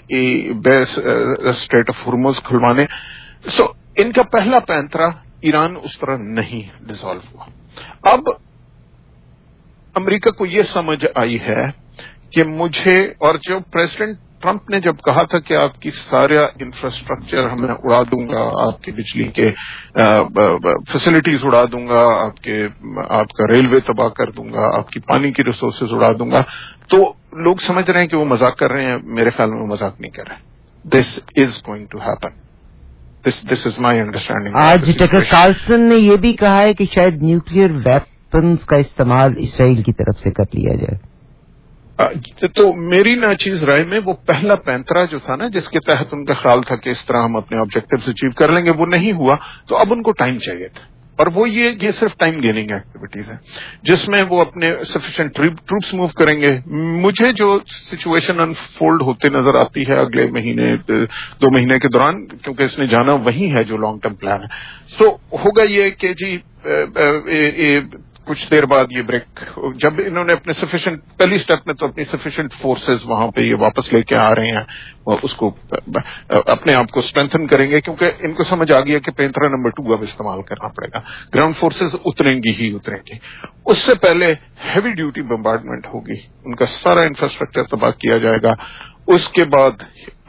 S8: اسٹریٹ آف ہرمز کھلوانے. سو ان کا پہلا پینترا ایران اس طرح نہیں ڈیزالو ہوا. اب امریکہ کو یہ سمجھ آئی ہے کہ مجھے, اور جو پریزیڈنٹ ٹرمپ نے جب کہا تھا کہ آپ کی سارا انفراسٹرکچر میں اڑا دوں گا, آپ کی بجلی کے فیسلٹیز اڑا دوں گا, آپ کا ریلوے تباہ کر دوں گا, آپ کی پانی کی ریسورسز اڑا دوں گا, تو لوگ سمجھ رہے ہیں کہ وہ مذاق کر رہے ہیں. میرے خیال میں وہ مذاق نہیں کر رہے. This is going to happen. This is my understanding.
S1: آج ٹکر کارلسن نے یہ بھی کہا ہے کہ شاید نیوکلیئر ویپنز کا استعمال اسرائیل کی طرف سے کر لیا جائے.
S8: تو میری ناچیز رائے میں وہ پہلا پینترا جو تھا نا, جس کے تحت ان کا خیال تھا کہ اس طرح ہم اپنے آبجیکٹیوز اچیو کر لیں گے, وہ نہیں ہوا. تو اب ان کو ٹائم چاہیے تھا, اور وہ یہ صرف ٹائم گیننگ ایکٹیویٹیز ہیں جس میں وہ اپنے سفیشینٹ ٹروپس موو کریں گے. مجھے جو سچویشن انفولڈ ہوتے نظر آتی ہے اگلے مہینے 2 مہینے کے دوران, کیونکہ اس نے جانا وہی ہے جو لانگ ٹرم پلان ہے, سو ہوگا یہ کہ جی کچھ دیر بعد یہ بریک, جب انہوں نے اپنے سفیشینٹ, پہلی سٹیپ میں تو اپنی سفیشینٹ فورسز وہاں پہ یہ واپس لے کے آ رہے ہیں, اس کو اپنے آپ کو اسٹرینتھن کریں گے, کیونکہ ان کو سمجھ آ گیا کہ پینترا نمبر 2 اب استعمال کرنا پڑے گا. گراؤنڈ فورسز اتریں گی. اس سے پہلے ہیوی ڈیوٹی بمبارڈمنٹ ہوگی, ان کا سارا انفراسٹرکچر تباہ کیا جائے گا. اس کے بعد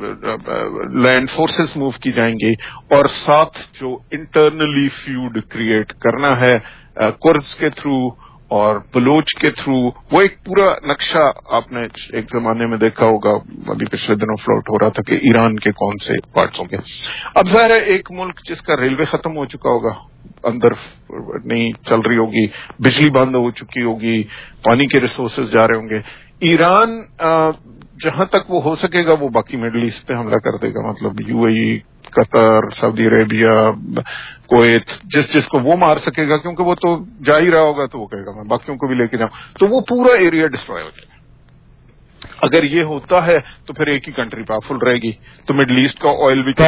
S8: لینڈ فورسز موو کی جائیں گی, اور ساتھ جو انٹرنلی فیوڈ کریٹ کرنا ہے کردز کے تھرو اور بلوچ کے تھرو, وہ ایک پورا نقشہ آپ نے ایک زمانے میں دیکھا ہوگا, ابھی پچھلے دنوں فلوٹ ہو رہا تھا کہ ایران کے کون سے پارٹس ہوں گے. اب ظاہر ہے ایک ملک جس کا ریلوے ختم ہو چکا ہوگا, اندر نہیں چل رہی ہوگی, بجلی بند ہو چکی ہوگی, پانی کے ریسورسز جا رہے ہوں گے. ایران جہاں تک وہ ہو سکے گا وہ باقی مڈل ایسٹ پہ حملہ کر دے گا, مطلب یو اے ای, قطر, سعودی عربیہ, کویت, جس کو وہ مار سکے گا, کیونکہ وہ تو جا ہی رہا ہوگا تو وہ کہے گا میں باقیوں کو بھی لے کے جاؤں, تو وہ پورا ایریا ڈسٹروائے ہو جائے گا. اگر یہ ہوتا ہے تو پھر ایک ہی کنٹری پاورفل رہے گی, تو مڈل ایسٹ کا آئل بھی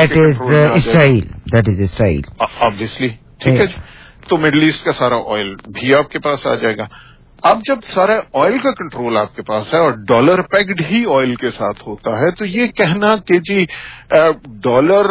S1: اسرائیل
S8: آبویسلی, ٹھیک ہے جی. تو مڈل ایسٹ کا سارا آئل بھی آپ کے پاس آ جائے گا. اب جب سارا آئل کا کنٹرول آپ کے پاس ہے اور ڈالر پیگڈ ہی آئل کے ساتھ ہوتا ہے, تو یہ کہنا کہ جی ڈالر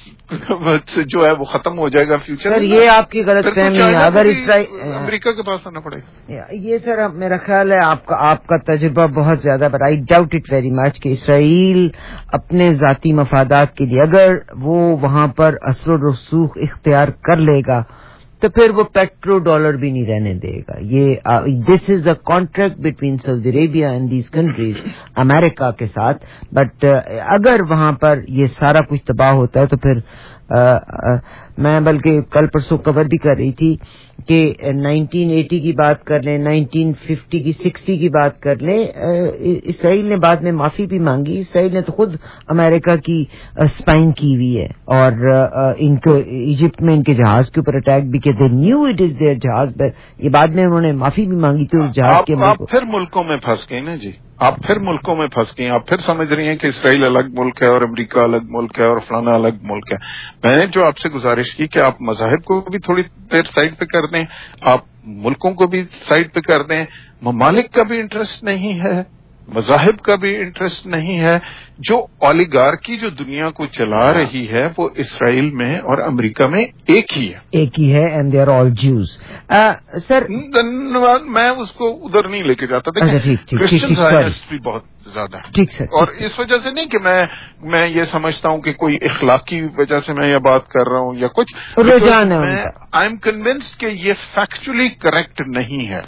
S8: جو ہے وہ ختم ہو جائے گا فیوچر,
S1: سر یہ آپ کی غلط فہمی ہے. اگر
S8: امریکہ کے پاس آنا پڑے گا,
S1: یہ سر میرا خیال ہے آپ کا تجربہ بہت زیادہ, but I doubt it very much کہ اسرائیل اپنے ذاتی مفادات کے لیے اگر وہ وہاں پر اثر و رسوخ اختیار کر لے گا تو پھر وہ پیٹرو ڈالر بھی نہیں رہنے دے گا. یہ this is a contract between Saudi Arabia and these countries, America کے ساتھ. بٹ اگر وہاں پر یہ سارا کچھ تباہ ہوتا ہے تو پھر میں بلکہ کل پرسوں کور بھی کر رہی تھی کہ 1980 کی بات کر لیں, 1950 کی 60 کی بات کر لیں, اسرائیل نے بعد میں معافی بھی مانگی. اسرائیل نے تو خود امریکہ کی اسپائن کی ہوئی ہے, اور ان کو ایجپٹ میں ان کے جہاز کے اوپر اٹیک بھی کیا. They knew it is their جہاز, پر یہ بعد میں انہوں نے معافی بھی مانگی تھی اس جہاز کے.
S8: آپ پھر ملکوں میں پھنس گئی نا جی, آپ پھر ملکوں میں پھنس گئی. آپ پھر سمجھ رہی ہیں کہ اسرائیل الگ ملک ہے اور امریکہ الگ ملک ہے اور فلانا الگ ملک ہے. میں نے جو آپ سے گزارش کی کہ آپ مذاہب کو بھی تھوڑی دیر سائڈ پہ کر دیں, آپ ملکوں کو بھی سائڈ پہ کر دیں. ممالک کا بھی انٹرسٹ نہیں ہے, مذاہب کا بھی انٹرسٹ نہیں ہے. جو اولیگارکی جو دنیا کو چلا رہی ہے وہ اسرائیل میں اور امریکہ میں ایک ہی ہے,
S1: اینڈ دے آر آل جوز. سر
S8: میں اس کو ادھر نہیں لے کے جاتا. دیکھیں کرسچن زائنسٹ بھی بہت زیادہ ہے, اور اس وجہ سے نہیں کہ میں یہ سمجھتا ہوں کہ کوئی اخلاقی وجہ سے میں یہ بات کر رہا ہوں یا کچھ رجحان ہے. آئی ایم کنونسڈ کہ یہ فیکچولی کریکٹ نہیں ہے.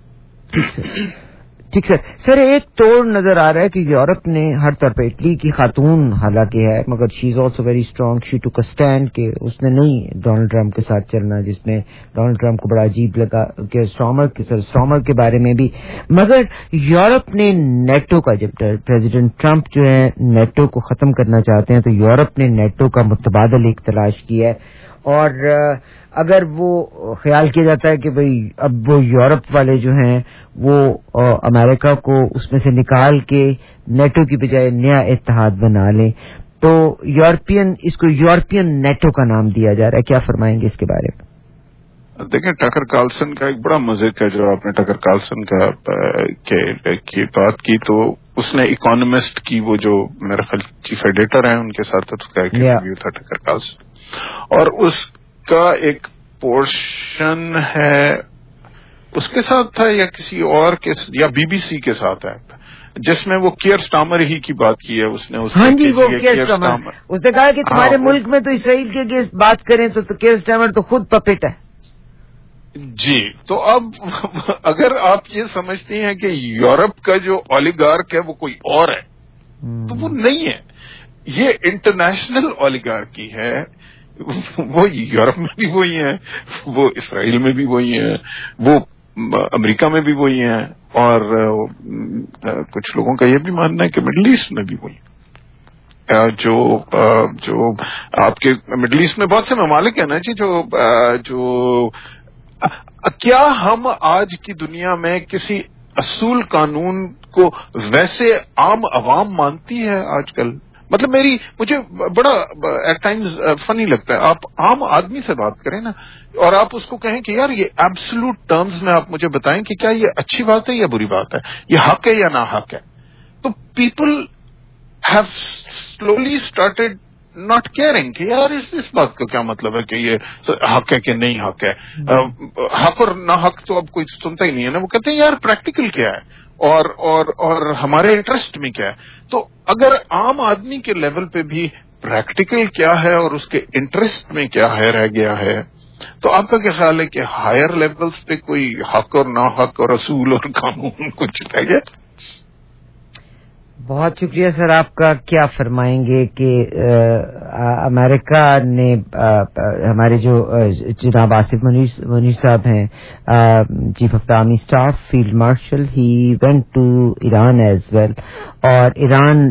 S1: ٹھیک سر, ایک توڑ نظر آ رہا ہے کہ یورپ نے ہر طور پہ, اٹلی کی خاتون حالانکہ ہے مگر she is also very strong, she took a stand کہ اس نے نہیں ڈونلڈ ٹرمپ کے ساتھ چلنا, جس میں ڈونلڈ ٹرمپ کو بڑا عجیب لگا کہ اسٹارمر کے بارے میں بھی. مگر یورپ نے نیٹو کا, جب پریزیڈنٹ ٹرمپ جو ہے نیٹو کو ختم کرنا چاہتے ہیں تو یورپ نے نیٹو کا متبادل ایک تلاش کیا ہے. اور اگر وہ خیال کیا جاتا ہے کہ بھئی اب وہ یورپ والے جو ہیں وہ امریکہ کو اس میں سے نکال کے نیٹو کی بجائے نیا اتحاد بنا لیں, تو اس کو یورپین نیٹو کا نام دیا جا رہا ہے. کیا فرمائیں گے اس کے بارے میں؟
S8: دیکھیں ٹکر کارلسن کا ایک بڑا مزے کا, جو آپ نے ٹکر کارلسن کی بات کی, تو اس نے اکانومسٹ کی وہ جو میرا خیال چیف ایڈیٹر ہیں ان کے ساتھ اس کا ایک انٹرویو تھا ٹکر کارلسن, اور اس کا ایک پورشن ہے اس کے ساتھ تھا یا کسی اور کے یا بی بی سی کے ساتھ ہے, جس میں وہ کیئر سٹارمر ہی کی بات کی ہے. اس نے
S1: ہاں جی, وہ کیئر سٹارمر, اس نے کہا کہ تمہارے ملک میں تو اسرائیل کے اگینسٹ بات کریں تو کیئر سٹارمر تو خود پپٹ ہے.
S8: جی, تو اب اگر آپ یہ سمجھتی ہیں کہ یورپ کا جو اولیگارک ہے وہ کوئی اور ہے, تو وہ نہیں ہے. یہ انٹرنیشنل اولیگارکی ہے. وہ یورپ میں بھی وہی ہیں, وہ اسرائیل میں بھی وہی ہیں, وہ امریکہ میں بھی وہی ہیں, اور کچھ لوگوں کا یہ بھی ماننا ہے کہ مڈل ایسٹ میں بھی وہی ہیں. جو آپ کے مڈل ایسٹ میں بہت سے ممالک ہیں نا جی, جو کیا ہم آج کی دنیا میں کسی اصول قانون کو ویسے عام عوام مانتی ہے آج کل؟ مطلب مجھے بڑا ایٹ ٹائمز فنی لگتا ہے. آپ عام آدمی سے بات کریں نا, اور آپ اس کو کہیں کہ یار یہ ایبسولوٹ ٹرمز میں آپ مجھے بتائیں کہ کیا یہ اچھی بات ہے یا بری بات ہے, یہ حق ہے یا نا حق ہے. تو people have slowly started not caring کہ یار اس بات کا کیا مطلب ہے کہ یہ حق ہے کہ نہیں حق ہے. حق اور نہ حق تو اب کوئی سنتا ہی نہیں ہے نا. وہ کہتے ہیں یار پریکٹیکل کیا ہے اور ہمارے انٹرسٹ میں کیا ہے. تو اگر عام آدمی کے لیول پہ بھی پریکٹیکل کیا ہے اور اس کے انٹرسٹ میں کیا ہے رہ گیا ہے, تو آپ کا کیا خیال ہے کہ ہائر لیولز پہ کوئی حق اور نا حق اور اصول اور قانون کچھ رہ گیا؟
S1: بہت شکریہ سر آپ کا. کیا فرمائیں گے کہ امریکہ نے ہمارے جو جناب آصف منیر صاحب ہیں, chief of the army staff, field marshal, he went to Iran as well, اور ایران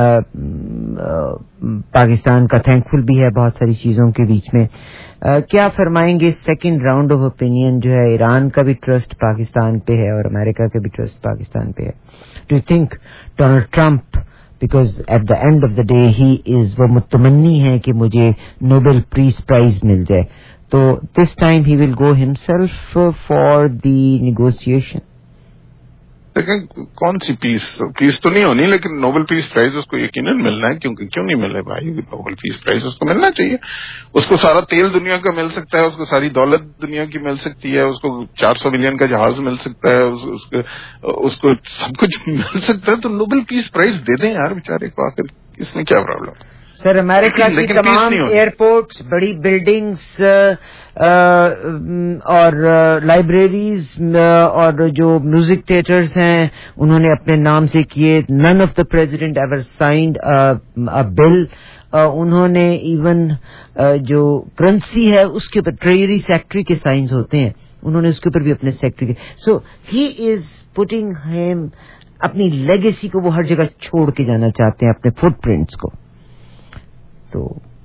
S1: پاکستان کا تھینکفل بھی ہے بہت ساری چیزوں کے بیچ میں. کیا فرمائیں گے سیکنڈ راؤنڈ آف اوپینین جو ہے, ایران کا بھی ٹرسٹ پاکستان پہ ہے اور امریکہ کا بھی ٹرسٹ پاکستان پہ ہے. Do you think Donald Trump, because at the end of the day he is, وہ متمنی ہے کہ مجھے نوبل پیس پرائز مل جائے, تو this time he will go himself for the negotiation.
S8: دیکھیں کون سی پیس تو نہیں ہونی, لیکن نوبل پیس پرائز اس کو یقیناً ملنا ہے. کیونکہ کیوں نہیں مل رہا بھائی, نوبل پیس پرائز اس کو ملنا چاہیے. اس کو سارا تیل دنیا کا مل سکتا ہے, اس کو ساری دولت دنیا کی مل سکتی ہے, اس کو 400 ملین کا جہاز مل سکتا ہے, اس کو سب کچھ مل سکتا ہے. تو نوبل پیس پرائز دے دیں یار بیچارے کو, آخر اس میں کیا پرابلم؟
S1: سر امریکہ کی تمام ایئرپورٹس, بڑی بلڈنگز اور لائبریریز اور جو میوزک تھیٹرز ہیں انہوں نے اپنے نام سے کیے. None of the president ever signed a bill. انہوں نے ایون جو کرنسی ہے اس کے اوپر ٹریجری سیکٹری کے سائنز ہوتے ہیں, انہوں نے اس کے اوپر بھی اپنے سیکٹری کے. So he is putting him, اپنی لیگیسی کو وہ ہر جگہ چھوڑ کے جانا چاہتے ہیں, اپنے فٹ پرنٹس کو. تو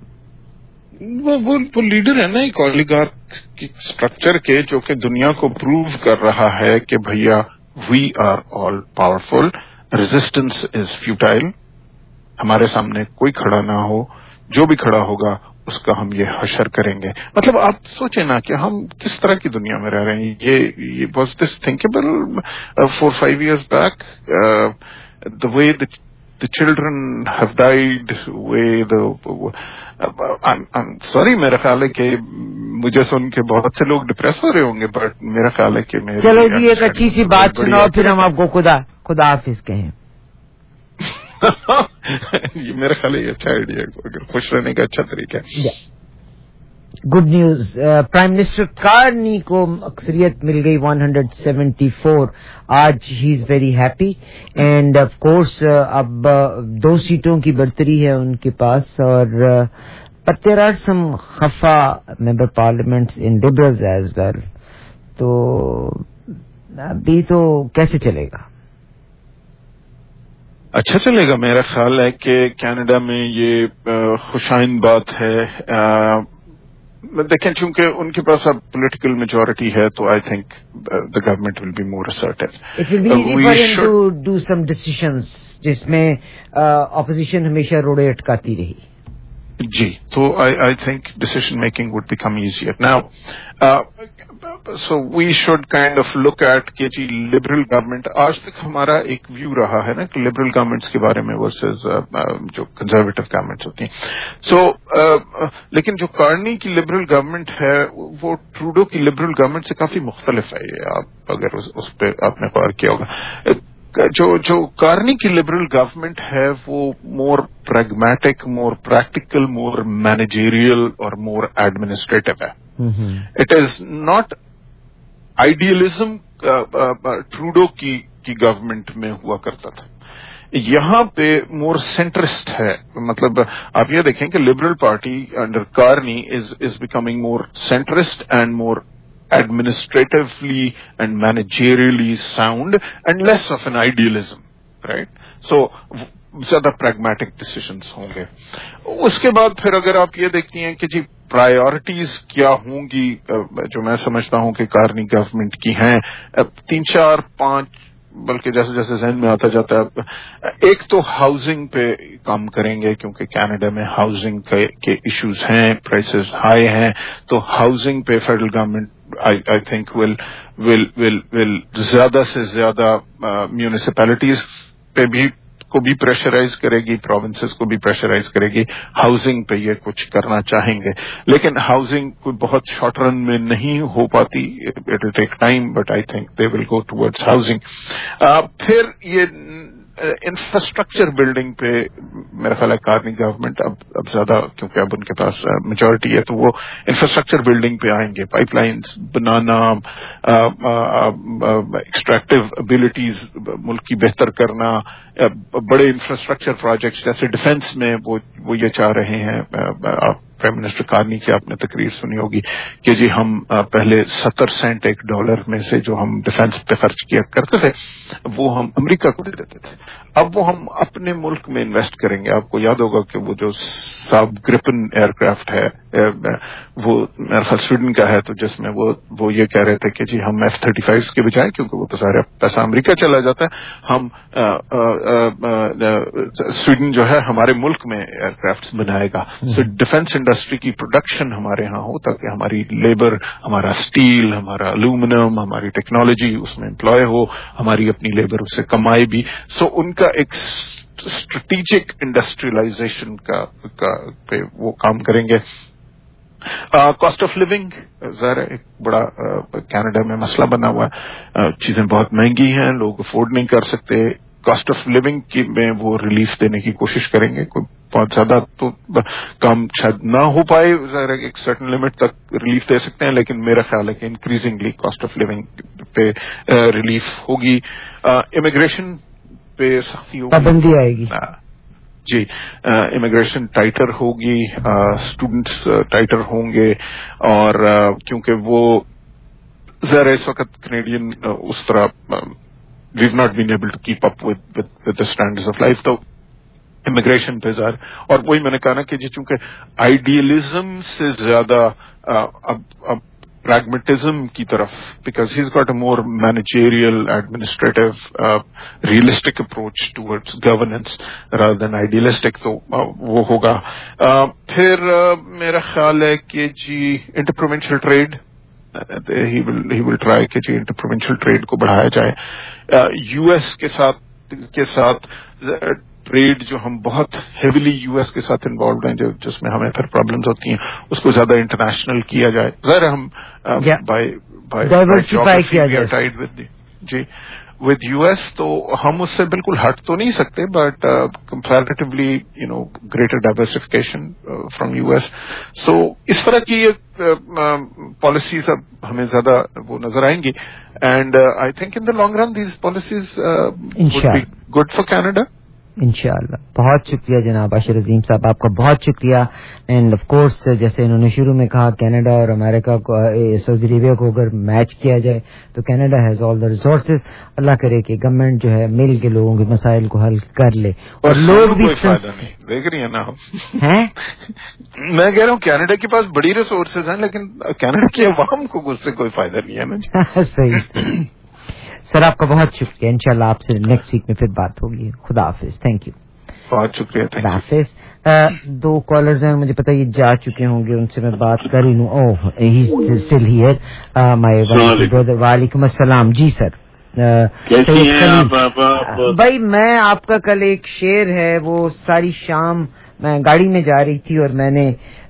S8: وہ لیڈر ہے نا ایک اولیگارک کی اسٹرکچر کے, جو کہ دنیا کو پروو کر رہا ہے کہ بھیا we are all powerful, resistance is futile, ہمارے سامنے کوئی کھڑا نہ ہو, جو بھی کھڑا ہوگا اس کا ہم یہ حشر کریں گے. مطلب آپ سوچیں نا کہ ہم کس طرح کی دنیا میں رہ رہے ہیں. یہ was this thinkable 4-5 years back, the way the children have died, I'm sorry, میرا خیال ہے کہ مجھے سن کے بہت سے لوگ ڈپریس ہو رہے ہوں گے, بٹ میرا خیال ہے کہ
S1: چلو جی ایک اچھی سی بات سناؤ, پھر ہم آپ کو خدا حافظ کہیں.
S8: یہ میرا خیال ہے یہ اچھا آئیڈیا ہے, اگر خوش رہنے کا اچھا طریقہ ہے.
S1: Good news, prime minister Carney کو اکثریت مل گئی 174. آج he is very happy, and of course اب 2 سیٹوں کی برتری ہے ان کے پاس, اور but there are some خفا member parliaments in liberals as well. تو ابھی تو کیسے چلے گا؟
S8: اچھا چلے گا. میرا خیال ہے کہ کینیڈا میں یہ خوشائند بات ہے. دیکھیں چونکہ ان کے پاس اب پولیٹیکل میجورٹی ہے, تو I think the government will be more assertive.
S1: It will be easy for him to do some decisions جس میں اپوزیشن ہمیشہ روڑے اٹکاتی رہی.
S8: جی, تو I think decision making would become easier. Now, so we should kind of look at کہ جی liberal government, آج تک ہمارا ایک ویو رہا ہے نا کہ لبرل گورنمنٹس کے بارے میں ورسز جو کنزرویٹو گورنمنٹس ہوتی ہیں. سو لیکن جو کارنی کی لبرل گورنمنٹ ہے وہ ٹروڈو کی لبرل گورنمنٹ سے کافی مختلف ہے. یہ آپ اگر اس پہ آپ نے غور کیا ہوگا, جو کارنی کی لبرل گورنمنٹ ہے وہ more pragmatic, more practical, more managerial اور مور ایڈمنسٹریٹو ہے. It is not idealism Trudeau کی گورنمنٹ میں ہوا کرتا تھا. یہاں پہ مور سینٹرسٹ ہے. مطلب آپ یہ دیکھیں کہ liberal party under Carney is becoming more centrist and more administratively and managerially sound and less of an idealism, right? So زیادہ pragmatic decisions ہوں گے. اس کے بعد پھر اگر آپ یہ دیکھتی ہیں کہ جی پرائیورٹیز کیا ہوں گی, جو میں سمجھتا ہوں کہ کارنی گورنمنٹ کی ہیں 3, 4, 5 بلکہ جیسے جیسے ذہن میں آتا جاتا ہے. ایک تو ہاؤسنگ پہ کام کریں گے, کیونکہ کینیڈا میں ہاؤسنگ کے ایشوز ہیں, پرائسز ہائی ہیں, تو ہاؤسنگ پہ federal government I think will زیادہ سے زیادہ میونسپیلٹیز پہ بھی کو بھی پریشرائز کرے گی, پروونسز کو بھی پریشرائز کرے گی. ہاؤسنگ پہ یہ کچھ کرنا چاہیں گے, لیکن ہاؤسنگ کوئی بہت شارٹ رن میں نہیں ہو پاتی. It will take time, but I think they will go towards housing. پھر یہ انفراسٹرکچر بلڈنگ پہ میرا خیال ہے کارنی گورنمنٹ اب زیادہ, کیونکہ اب ان کے پاس میجورٹی ہے, تو وہ انفراسٹرکچر بلڈنگ پہ آئیں گے. پائپ لائنز بنانا, ایکسٹریکٹیو ابیلٹیز ملک کی بہتر کرنا, بڑے انفراسٹرکچر پروجیکٹس جیسے ڈیفینس میں وہ یہ چاہ رہے ہیں. آپ پرائم منسٹر کارنی کی آپ نے تقریر سنی ہوگی کہ جی ہم پہلے 70 سینٹ ایک ڈالر میں سے جو ہم ڈیفینس پہ خرچ کیا کرتے تھے وہ ہم امریکہ کو دے دیتے تھے, اب وہ ہم اپنے ملک میں انویسٹ کریں گے. آپ کو یاد ہوگا کہ وہ جو ساب گرپن ایئر کرافٹ ہے وہ میرا خیال سویڈن کا ہے, تو جس میں وہ یہ کہہ رہے تھے کہ جی ہم F-35 کے بجائے, کیونکہ وہ تو سارا پیسہ امریکہ چلا جاتا ہے, ہم سویڈن جو ہے ہمارے ملک میں ایئر کرافٹ بنائے گا. سو ڈیفینس انڈسٹری کی پروڈکشن ہمارے ہاں ہو, تاکہ ہماری لیبر, ہمارا اسٹیل, ہمارا الومینم, ہماری ٹیکنالوجی اس میں امپلوائے ہو, ہماری اپنی لیبر اس سے کمائے بھی. سو ان کا ایک اسٹریٹجک انڈسٹریلائزیشن کا پہ وہ کام کریں گے. کاسٹ آف لیونگ ظاہر ایک بڑا کینیڈا میں مسئلہ بنا ہوا ہے, چیزیں بہت مہنگی ہیں, لوگ افورڈ نہیں کر سکتے. کاسٹ آف لیونگ کی میں وہ ریلیف دینے کی کوشش کریں گے. کوئی بہت زیادہ تو کام شاید نہ ہو پائے, ظاہر ایک سرٹن لمٹ تک ریلیف دے سکتے ہیں, لیکن میرا خیال ہے کہ انکریزنگلی کاسٹ آف لیونگ پہ ریلیف ہوگی. امیگریشن پہ سختی ہوگی,
S1: پابندی آئے گی.
S8: جی, امیگریشن ٹائٹر ہوگی, اسٹوڈنٹس ٹائٹر ہوں گے, اور کیونکہ وہ ज़रा इस वक्त कैनेडियन उस तरह we've not been able to keep up with the standards of life. तो इमिग्रेशन पे और वही मैंने कहा ना कि जी चूंकि आइडियलिज्म से ज्यादा अब pragmatism की तरफ, because he's got a more managerial, administrative, realistic approach towards governance rather than idealistic, तो वो होगा. फिर मेरा ख्याल है कि जी interprovincial trade, he will try कि जी इंटरप्रोविंशियल ट्रेड को बढ़ाया जाए. यूएस के साथ ट्रेड जो हम बहुत हेविली यूएस के साथ इन्वॉल्व हैं, जो जिसमें हमें फिर प्रॉब्लम्स होती हैं, उसको ज्यादा इंटरनेशनल किया जाए. ज़रा हम बाय
S1: डाइवर्सिफाई किया जाए
S8: जी विद यूएस, तो हम उससे बिल्कुल हट तो नहीं सकते, but comparatively greater diversification from US. So इस तरह की पॉलिसीज अब हमें ज्यादा वो नजर आएंगी. And I think in the long run these policies would be good for Canada.
S1: इंशाअल्लाह. बहुत शुक्रिया जनाब आशिर अजीम साहब, आपका बहुत शुक्रिया. एंड ऑफ कोर्स जैसे इन्होंने शुरू में कहा, कनाडा और अमेरिका को, सऊदी अरेबिया को अगर मैच किया जाए तो Canada has all the resources. अल्लाह करे कि गवर्नमेंट जो है मिल के लोगों के मसाइल को हल कर ले. और लोग भी
S8: फायदा नहीं देख रही है ना हम
S1: हैं.
S8: मैं कह रहा हूँ कनाडा के पास बड़ी रिसोर्सेज हैं, लेकिन कनाडा की अवाम को उससे कोई फायदा नहीं है ना.
S1: सही. सर आपका बहुत शुक्रिया. इंशाल्लाह आपसे नेक्स्ट वीक में फिर बात होगी. खुदा हाफिज. Thank you.
S8: बहुत शुक्रिया.
S1: खुदा हाफिज. 2 कॉलर्स हैं, मुझे पता ये जा चुके होंगे, उनसे मैं बात कर ही लूं. Oh he still here. My brother. वालेकुम अस्सलाम. जी सर. भाई मैं आपका कल एक शेर है वो सारी शाम मैं गाड़ी में जा रही थी और मैंने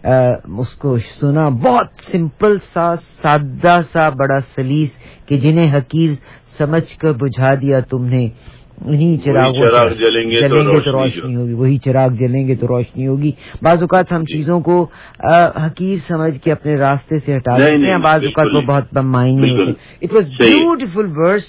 S1: उसको सुना. बहुत सिंपल सा, सादा सा, बड़ा सलीस कि जिन्हें हकीर समझ कर बुझा दिया तुमने, उन्हीं चिरागों जलेंगे तो रोशनी होगी. वही चिराग जलेंगे तो रोशनी होगी. बाज़ औक़ात हम चीजों को हकीर समझ के अपने रास्ते से हटा देते हैं, बाज़ औक़ात वो बहुत बदमाइनी होती है. It was beautiful verse.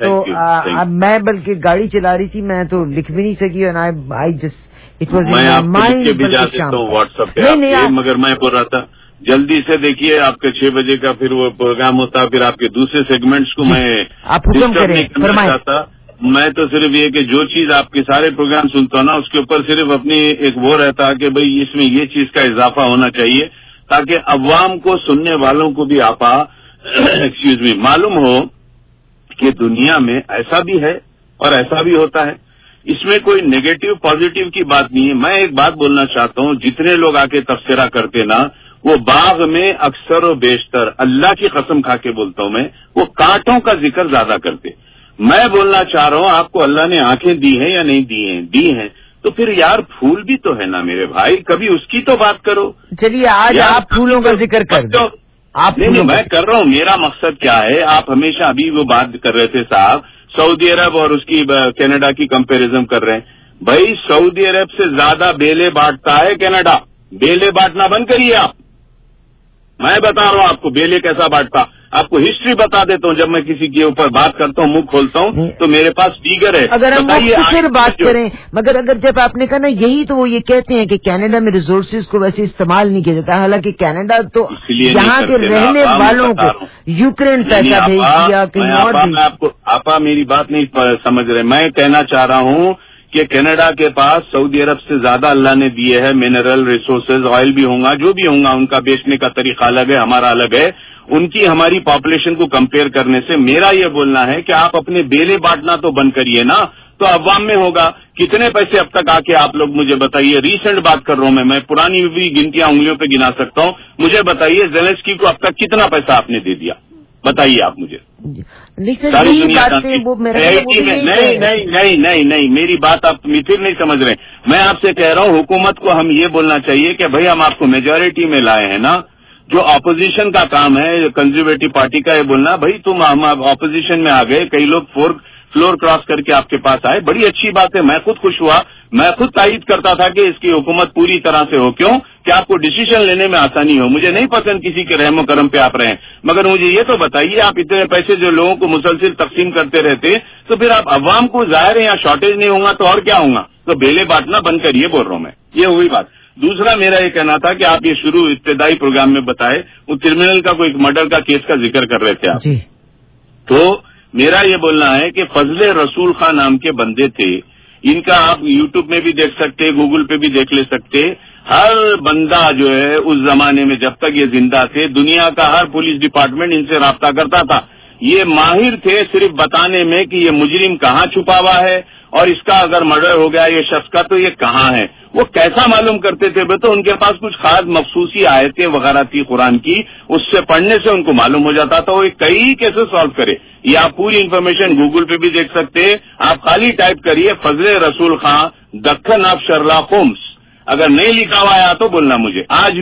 S1: तो मैं बल्कि गाड़ी चला रही थी, मैं तो लिख भी नहीं सकी. And I just it was in my mind.
S9: WhatsApp पे मगर मैं बोल रहा था जल्दी से देखिए, आपके 6 बजे का फिर वो प्रोग्राम होता, फिर आपके दूसरे सेगमेंट्स को मैं
S1: आप हुक्म करें, फरमाएं.
S9: मैं तो सिर्फ ये कि जो चीज आपके सारे प्रोग्राम सुनता हूं ना, उसके ऊपर सिर्फ अपनी एक वो रहता है कि भाई इसमें ये चीज का इजाफा होना चाहिए, ताकि अवाम को, सुनने वालों को भी आपा एक्सक्यूज मी मालूम हो कि दुनिया में ऐसा भी है और ऐसा भी होता है. इसमें कोई नेगेटिव पॉजिटिव की बात नहीं है. मैं एक बात बोलना चाहता हूं, जितने लोग आके तबसरा करते ना, वो बाग में अक्सर और बेशतर, अल्लाह की कसम खा के बोलता हूं मैं, वो कांटों का जिक्र ज्यादा करते. मैं बोलना चाह रहा हूं, आपको अल्लाह ने आंखें दी हैं या नहीं दी हैं? दी हैं. तो फिर यार फूल भी तो है ना मेरे भाई, कभी उसकी तो बात करो.
S1: चलिए आज आप फूलों का जिक्र कर दो. आप
S9: नहीं, मैं कर रहा हूं. मेरा मकसद क्या है, आप हमेशा अभी वो बात कर रहे थे साहब, सऊदी अरब और उसकी कनाडा की कंपैरिजन कर रहे हैं. भाई सऊदी अरब से ज्यादा बेले बांटता है कनाडा. बेले बांटना बंद करिए आप. मैं बता रहा हूं आपको बेले कैसा बांटता. आपको हिस्ट्री बता देता हूं. जब मैं किसी के ऊपर बात करता हूं, मुंह खोलता हूं, तो मेरे पास फिगर है.
S1: अगर हम फिर बात करें, मगर अगर जब आपने कहा ना यही, तो वो ये कहते हैं कि कनाडा में रिसोर्सेज को वैसे इस्तेमाल नहीं किया जाता. हालांकि कनाडा तो यहाँ के रहने वालों को यूक्रेन पैसा भेज दिया, कहीं और भी.
S9: आपा मेरी बात नहीं समझ रहे. मैं कहना चाह रहा हूं कि कनाडा के पास सऊदी अरब से ज्यादा अल्लाह ने दिए है मिनरल रिसोर्सेज. ऑयल भी होगा, जो भी होगा, उनका बेचने का तरीका अलग है, हमारा अलग है. उनकी हमारी पॉपुलेशन को कंपेयर करने से मेरा ये बोलना है कि आप अपने बेले बांटना तो बंद करिए ना, तो अवाम में होगा. कितने पैसे अब तक आके आप लोग मुझे बताइए. रीसेंट बात कर रहा हूं मैं पुरानी भी गिनतियां उंगलियों पे गिना सकता हूं. मुझे बताइए ज़ेलेंस्की को अब तक कितना पैसा आपने दे दिया, बताइए आप मुझे.
S1: सारी दुनिया
S9: नहीं, मेरी बात आप फिर नहीं समझ रहे. मैं आपसे कह रहा हूं, हुकूमत को हम ये बोलना चाहिए कि भाई हम आपको मेजॉरिटी में लाए हैं ना. जो अपोजिशन का काम है, कंजर्वेटिव पार्टी का, ये बोलना भाई तुम हम अपोजिशन में आ गए, कई लोग फ्लोर क्रॉस करके आपके पास आए, बड़ी अच्छी बात है. मैं खुद खुश हुआ. मैं खुद तायद करता था कि इसकी हुकूमत पूरी तरह से हो. क्यों? कि आपको डिसीजन लेने में आसानी हो. मुझे नहीं पसंद किसी के रहमो करम पे आप रहें, मगर मुझे ये तो बताइए, आप इतने पैसे जो लोगों को मुसलसिल तकसीम करते रहते, तो फिर आप अवाम को जाहिर है यहाँ शॉर्टेज नहीं होगा तो और क्या होगा. तो बेले बांटना बंद करिए, बोल रहा हूं मैं. ये हुई बात. दूसरा मेरा ये कहना था कि आप ये शुरू इब्तिदाई प्रोग्राम में बताए, वो क्रिमिनल का कोई मर्डर का केस का जिक्र कर रहे थे आप. تو میرا یہ بولنا ہے کہ فضل رسول خان نام کے بندے تھے، ان کا آپ یوٹیوب میں بھی دیکھ سکتے، گوگل پہ بھی دیکھ لے سکتے. ہر بندہ جو ہے اس زمانے میں جب تک یہ زندہ تھے، دنیا کا ہر پولیس ڈپارٹمنٹ ان سے رابطہ کرتا تھا. یہ ماہر تھے صرف بتانے میں کہ یہ مجرم کہاں چھپا ہوا ہے، اور اس کا اگر مرڈر ہو گیا یہ شخص کا تو یہ کہاں ہے. وہ کیسا معلوم کرتے تھے؟ تو ان کے پاس کچھ خاص مخصوصی آیتیں وغیرہ تھی قرآن کی، اس سے پڑھنے سے ان کو معلوم ہو جاتا تھا وہ کئی کیسے سالو کرے. یہ آپ پوری انفارمیشن گوگل پہ بھی دیکھ سکتے. آپ خالی ٹائپ کریے Fazal Rasool Khan Deccan of Sherlock Holmes. اگر نہیں لکھا ہوا ہے تو بولنا مجھے.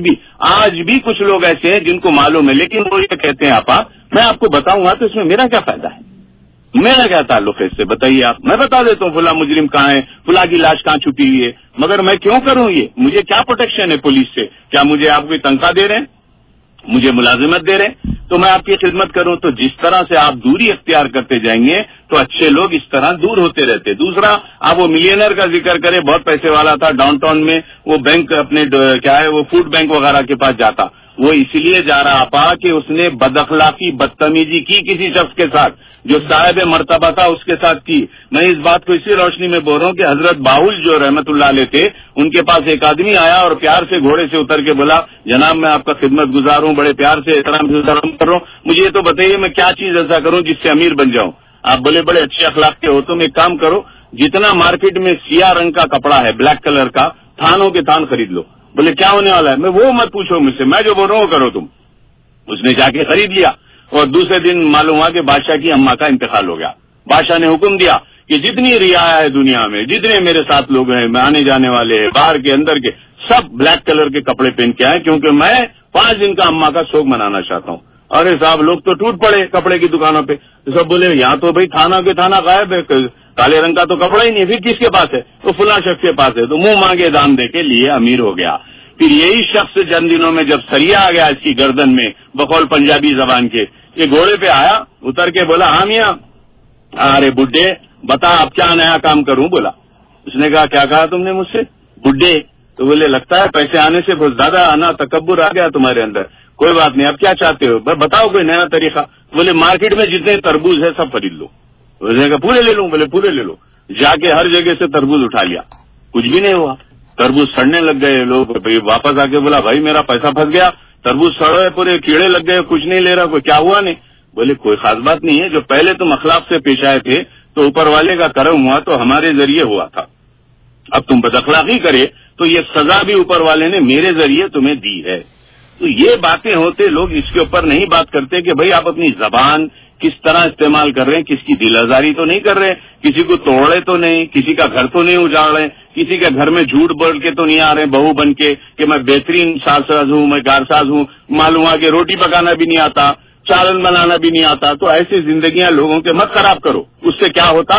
S9: آج بھی کچھ لوگ ایسے ہیں جن کو معلوم ہے، لیکن وہ یہ کہتے ہیں آپا میں آپ کو بتاؤں گا تو اس میں میرا کیا فائدہ ہے، میرا کیا تعلق ہے اس سے، بتائیے آپ. میں بتا دیتا ہوں فلاں مجرم کہاں ہے، فلاں کی لاش کہاں چھپی ہوئی ہے، مگر میں کیوں کروں یہ؟ مجھے کیا پروٹیکشن ہے پولیس سے؟ کیا مجھے آپ کوئی تنخواہ دے رہے ہیں، مجھے ملازمت دے رہے ہیں تو میں آپ کی خدمت کروں؟ تو جس طرح سے آپ دوری اختیار کرتے جائیں گے تو اچھے لوگ اس طرح دور ہوتے رہتے. دوسرا، آپ وہ ملینئر کا ذکر کریں، بہت پیسے والا تھا ڈاؤن ٹاؤن میں، وہ بینک اپنے کیا ہے وہ فوڈ بینک وغیرہ کے پاس جاتا. وہ اس لیے جا رہا آپا کہ اس نے بد اخلاقی بدتمیزی کی کسی شخص کے ساتھ جو صاحب مرتبہ تھا اس کے ساتھ کی. میں اس بات کو اسی روشنی میں بول رہا ہوں کہ حضرت باہل جو رحمت اللہ علیہ تھے، ان کے پاس ایک آدمی آیا اور پیار سے گھوڑے سے اتر کے بولا جناب میں آپ کا خدمت گزار ہوں، بڑے پیار سے احترام سے سلام کر رہا ہوں، مجھے یہ تو بتائیے میں کیا چیز ایسا کروں جس سے امیر بن جاؤں. آپ بولے بڑے اچھے اخلاق کے ہو تو میں ایک کام کرو، جتنا مارکیٹ میں سیاہ رنگ کا کپڑا ہے بلیک کلر کا، تھانوں کے تھان خرید لو. بولے کیا ہونے والا ہے؟ میں وہ مت پوچھو مجھ سے، میں جو بول رہا ہوں وہ کرو تم. اس نے جا کے خرید لیا اور دوسرے دن معلوم ہوا کہ بادشاہ کی اماں کا انتقال ہو گیا. بادشاہ نے حکم دیا کہ جتنی رعایا ہے دنیا میں، جتنے میرے ساتھ لوگ ہیں، میں آنے جانے والے ہیں، باہر کے اندر کے، سب بلیک کلر کے کپڑے پہن کے آئے کیونکہ میں 5 دن کا اماں کا شوق منانا چاہتا ہوں. ارے صاحب لوگ تو ٹوٹ پڑے کپڑے کی دکانوں پہ. سب بولے یہاں تو بھائی تھانہ کے تھانہ غائب ہے، کالے رنگ کا تو کپڑا ہی نہیں، پھر کس کے پاس ہے؟ تو فلاں شخص کے پاس ہے. تو منہ مانگے دام دے کے لیے امیر ہو گیا. پھر یہی شخص چند دنوں میں جب سریا آ گیا اس کی گردن میں بقول پنجابی زبان کے، یہ گھوڑے پہ آیا، اتر کے بولا ہاں میاں. ارے بڈھے بتا اب کیا نیا کام کروں؟ بولا. اس نے کہا کیا کہا تم نے مجھ سے بڈھے؟ تو بولے لگتا ہے پیسے آنے سے بہت زیادہ آنا تکبر آ گیا تمہارے اندر. کوئی بات نہیں، اب کیا چاہتے ہو بتاؤ کوئی نیا طریقہ. بولے مارکیٹ میں جتنے تربوز ہے سب خرید لو. اس نے کہا پورے لے لوں؟ بولے پورے لے لو. جا کے ہر جگہ سے تربوز اٹھا لیا، کچھ بھی نہیں ہوا. تربوز سڑنے لگ گئے. لوگ واپس آ کے بولا بھائی میرا پیسہ پھنس گیا، تربوز سڑے پورے کیڑے لگ گئے، کچھ نہیں لے رہا، کوئی کیا ہوا نہیں. بولے کوئی خاص بات نہیں ہے، جو پہلے تم اخلاق سے پیش آئے تھے تو اوپر والے کا کرم ہوا تو ہمارے ذریعے ہوا تھا. اب تم بد اخلاقی کرے تو یہ سزا بھی اوپر والے نے میرے ذریعے تمہیں دی ہے. تو یہ باتیں ہوتے لوگ اس کے اوپر نہیں بات کرتے کہ بھائی آپ اپنی زبان کس طرح استعمال کر رہے ہیں، کس کی دل آزاری تو نہیں کر رہے، کسی کو توڑے تو نہیں، کسی کا گھر تو نہیں اجاڑ رہے، کسی کے گھر میں جھوٹ بول کے تو نہیں آ رہے بہو بن کے کہ میں بہترین ساز ہوں، میں کارساز ہوں، معلوم ہوا کہ روٹی پکانا بھی نہیں آتا، چاول بنانا بھی نہیں آتا. تو ایسی زندگیاں لوگوں کے مت خراب کرو. اس سے کیا ہوتا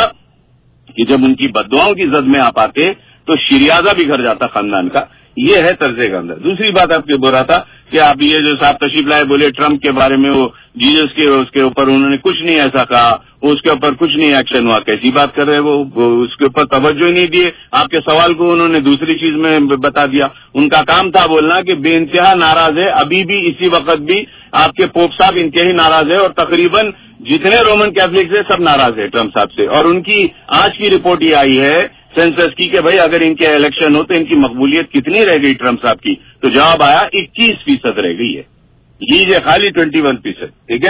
S9: کہ جب ان کی بددعاؤں کی زد میں آپ آتے تو شریازہ بگڑ جاتا خاندان کا. یہ ہے طرز کا اندر. دوسری بات آپ کے بول رہا تھا کہ آپ یہ جو صاحب تشریف لائے بولے ٹرمپ کے بارے میں، وہ جیزس کے اس کے اوپر انہوں نے کچھ نہیں ایسا کہا، اس کے اوپر کچھ نہیں ایکشن ہوا. کیسی بات کر رہے وہ اس کے اوپر توجہ ہی نہیں دیے. آپ کے سوال کو انہوں نے دوسری چیز میں بتا دیا. ان کا کام تھا بولنا کہ بے انتہا ناراض ہے، ابھی بھی اسی وقت بھی آپ کے پوپ صاحب انتہائی ناراض ہے، اور تقریباً جتنے رومن کیتھولکس ہیں سب ناراض ہے ٹرمپ صاحب سے. اور ان کی آج کی رپورٹ یہ آئی ہے سینسس کی کہ بھائی اگر ان کے الیکشن ہو تو ان کی مقبولیت کتنی رہ گئی ٹرمپ صاحب کی؟ تو جواب آیا 21% رہ گئی ہے. لیجیے خالی 21%. ٹھیک ہے.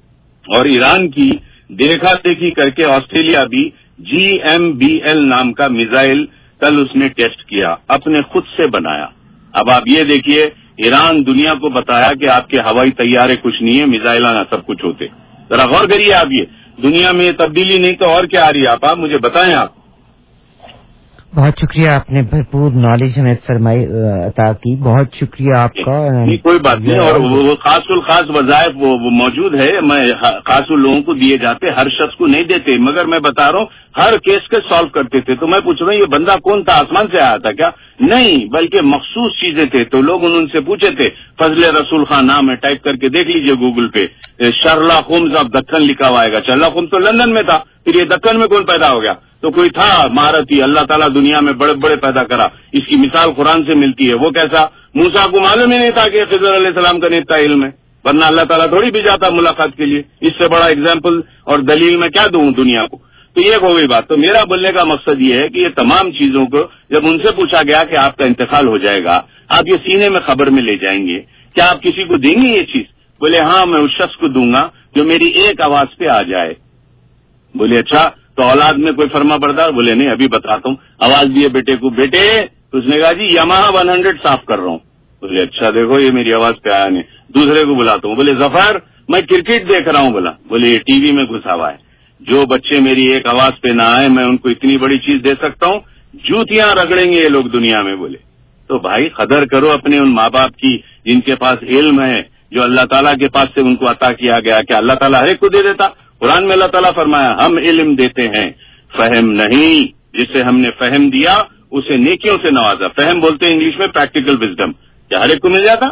S9: اور ایران کی دیکھا دیکھی کر کے آسٹریلیا بھی GMBL نام کا میزائل کل اس نے ٹیسٹ کیا، اپنے خود سے بنایا. اب آپ یہ دیکھیے ایران دنیا کو بتایا کہ آپ کے ہوائی طیارے کچھ نہیں ہے، میزائل آنا سب کچھ ہوتے. ذرا غور کریے آپ، یہ دنیا میں تبدیلی نہیں تو اور کیا آ رہی ہے؟ آپ مجھے بتائیں. آپ
S1: بہت شکریہ، آپ نے بھرپور نالج ہمیں فرمائی عطا کی. بہت شکریہ آپ کا.
S9: کوئی بات نہیں. اور وہ خاص الخاص وظائف وہ موجود ہے، میں خاص لوگوں کو دیے جاتے، ہر شخص کو نہیں دیتے. مگر میں بتا رہا ہوں ہر کیس کے سالو کرتے تھے. تو میں پوچھ رہا ہوں یہ بندہ کون تھا؟ آسمان سے آیا تھا کیا؟ نہیں، بلکہ مخصوص چیزیں تھے. تو لوگ ان سے پوچھے تھے. فضل رسول خان نام ہے، ٹائپ کر کے دیکھ لیجئے گوگل پہ. شرلاک ہومز آف دکن لکھا ہوا آئے گا. شرلاک ہومز تو لندن میں تھا، پھر یہ دکن میں کون پیدا ہو گیا؟ تو کوئی تھا مہارتی، اللہ تعالیٰ دنیا میں بڑے بڑے پیدا کرا. اس کی مثال قرآن سے ملتی ہے. وہ کیسا؟ موسیٰ کو معلوم ہی نہیں تھا کہ خضر علیہ السلام کا نہیں تھا علم ہے. ورنہ اللہ تعالیٰ تھوڑی بھی جاتا ملاقات کے لیے. اس سے بڑا اگزامپل اور دلیل میں کیا دوں دنیا کو. تو یہ ہو گئی بات. تو میرا بولنے کا مقصد یہ ہے کہ یہ تمام چیزوں کو جب ان سے پوچھا گیا کہ آپ کا انتقال ہو جائے گا, آپ یہ سینے میں خبر میں لے جائیں گے, کیا آپ کسی کو دیں گے یہ چیز؟ بولے ہاں میں اس شخص کو دوں گا جو میری ایک آواز پہ آ جائے. بولے اچھا تو اولاد میں کوئی فرما بردار؟ بولے نہیں ابھی بتاتا ہوں. آواز دیے بیٹے کو, بیٹے اس نے کہا جی یاماہا 100 صاف کر رہا ہوں. بولے اچھا دیکھو یہ میری آواز پہ آیا نہیں. دوسرے کو بلاتا ہوں, بولے ظفر میں کرکٹ دیکھ رہا ہوں. بولا بولے یہ ٹی وی میں گھسا ہوا ہے, جو بچے میری ایک آواز پہ نہ آئے میں ان کو اتنی بڑی چیز دے سکتا ہوں, جوتیاں رگڑیں گے یہ لوگ دنیا میں. بولے تو بھائی قدر کرو اپنے ان ماں باپ کی جن کے پاس علم ہے, جو اللہ تعالیٰ کے پاس سے ان کو عطا کیا گیا. کہ اللہ تعالیٰ ہر ایک کو دے دیتا؟ قرآن میں اللہ تعالیٰ فرمایا ہم علم دیتے ہیں, فہم نہیں. جسے ہم نے فہم دیا اسے نیکیوں سے نوازا. فہم بولتے ہیں انگلش میں پریکٹیکل وزڈم. کیا ہر ایک کو مل جاتا؟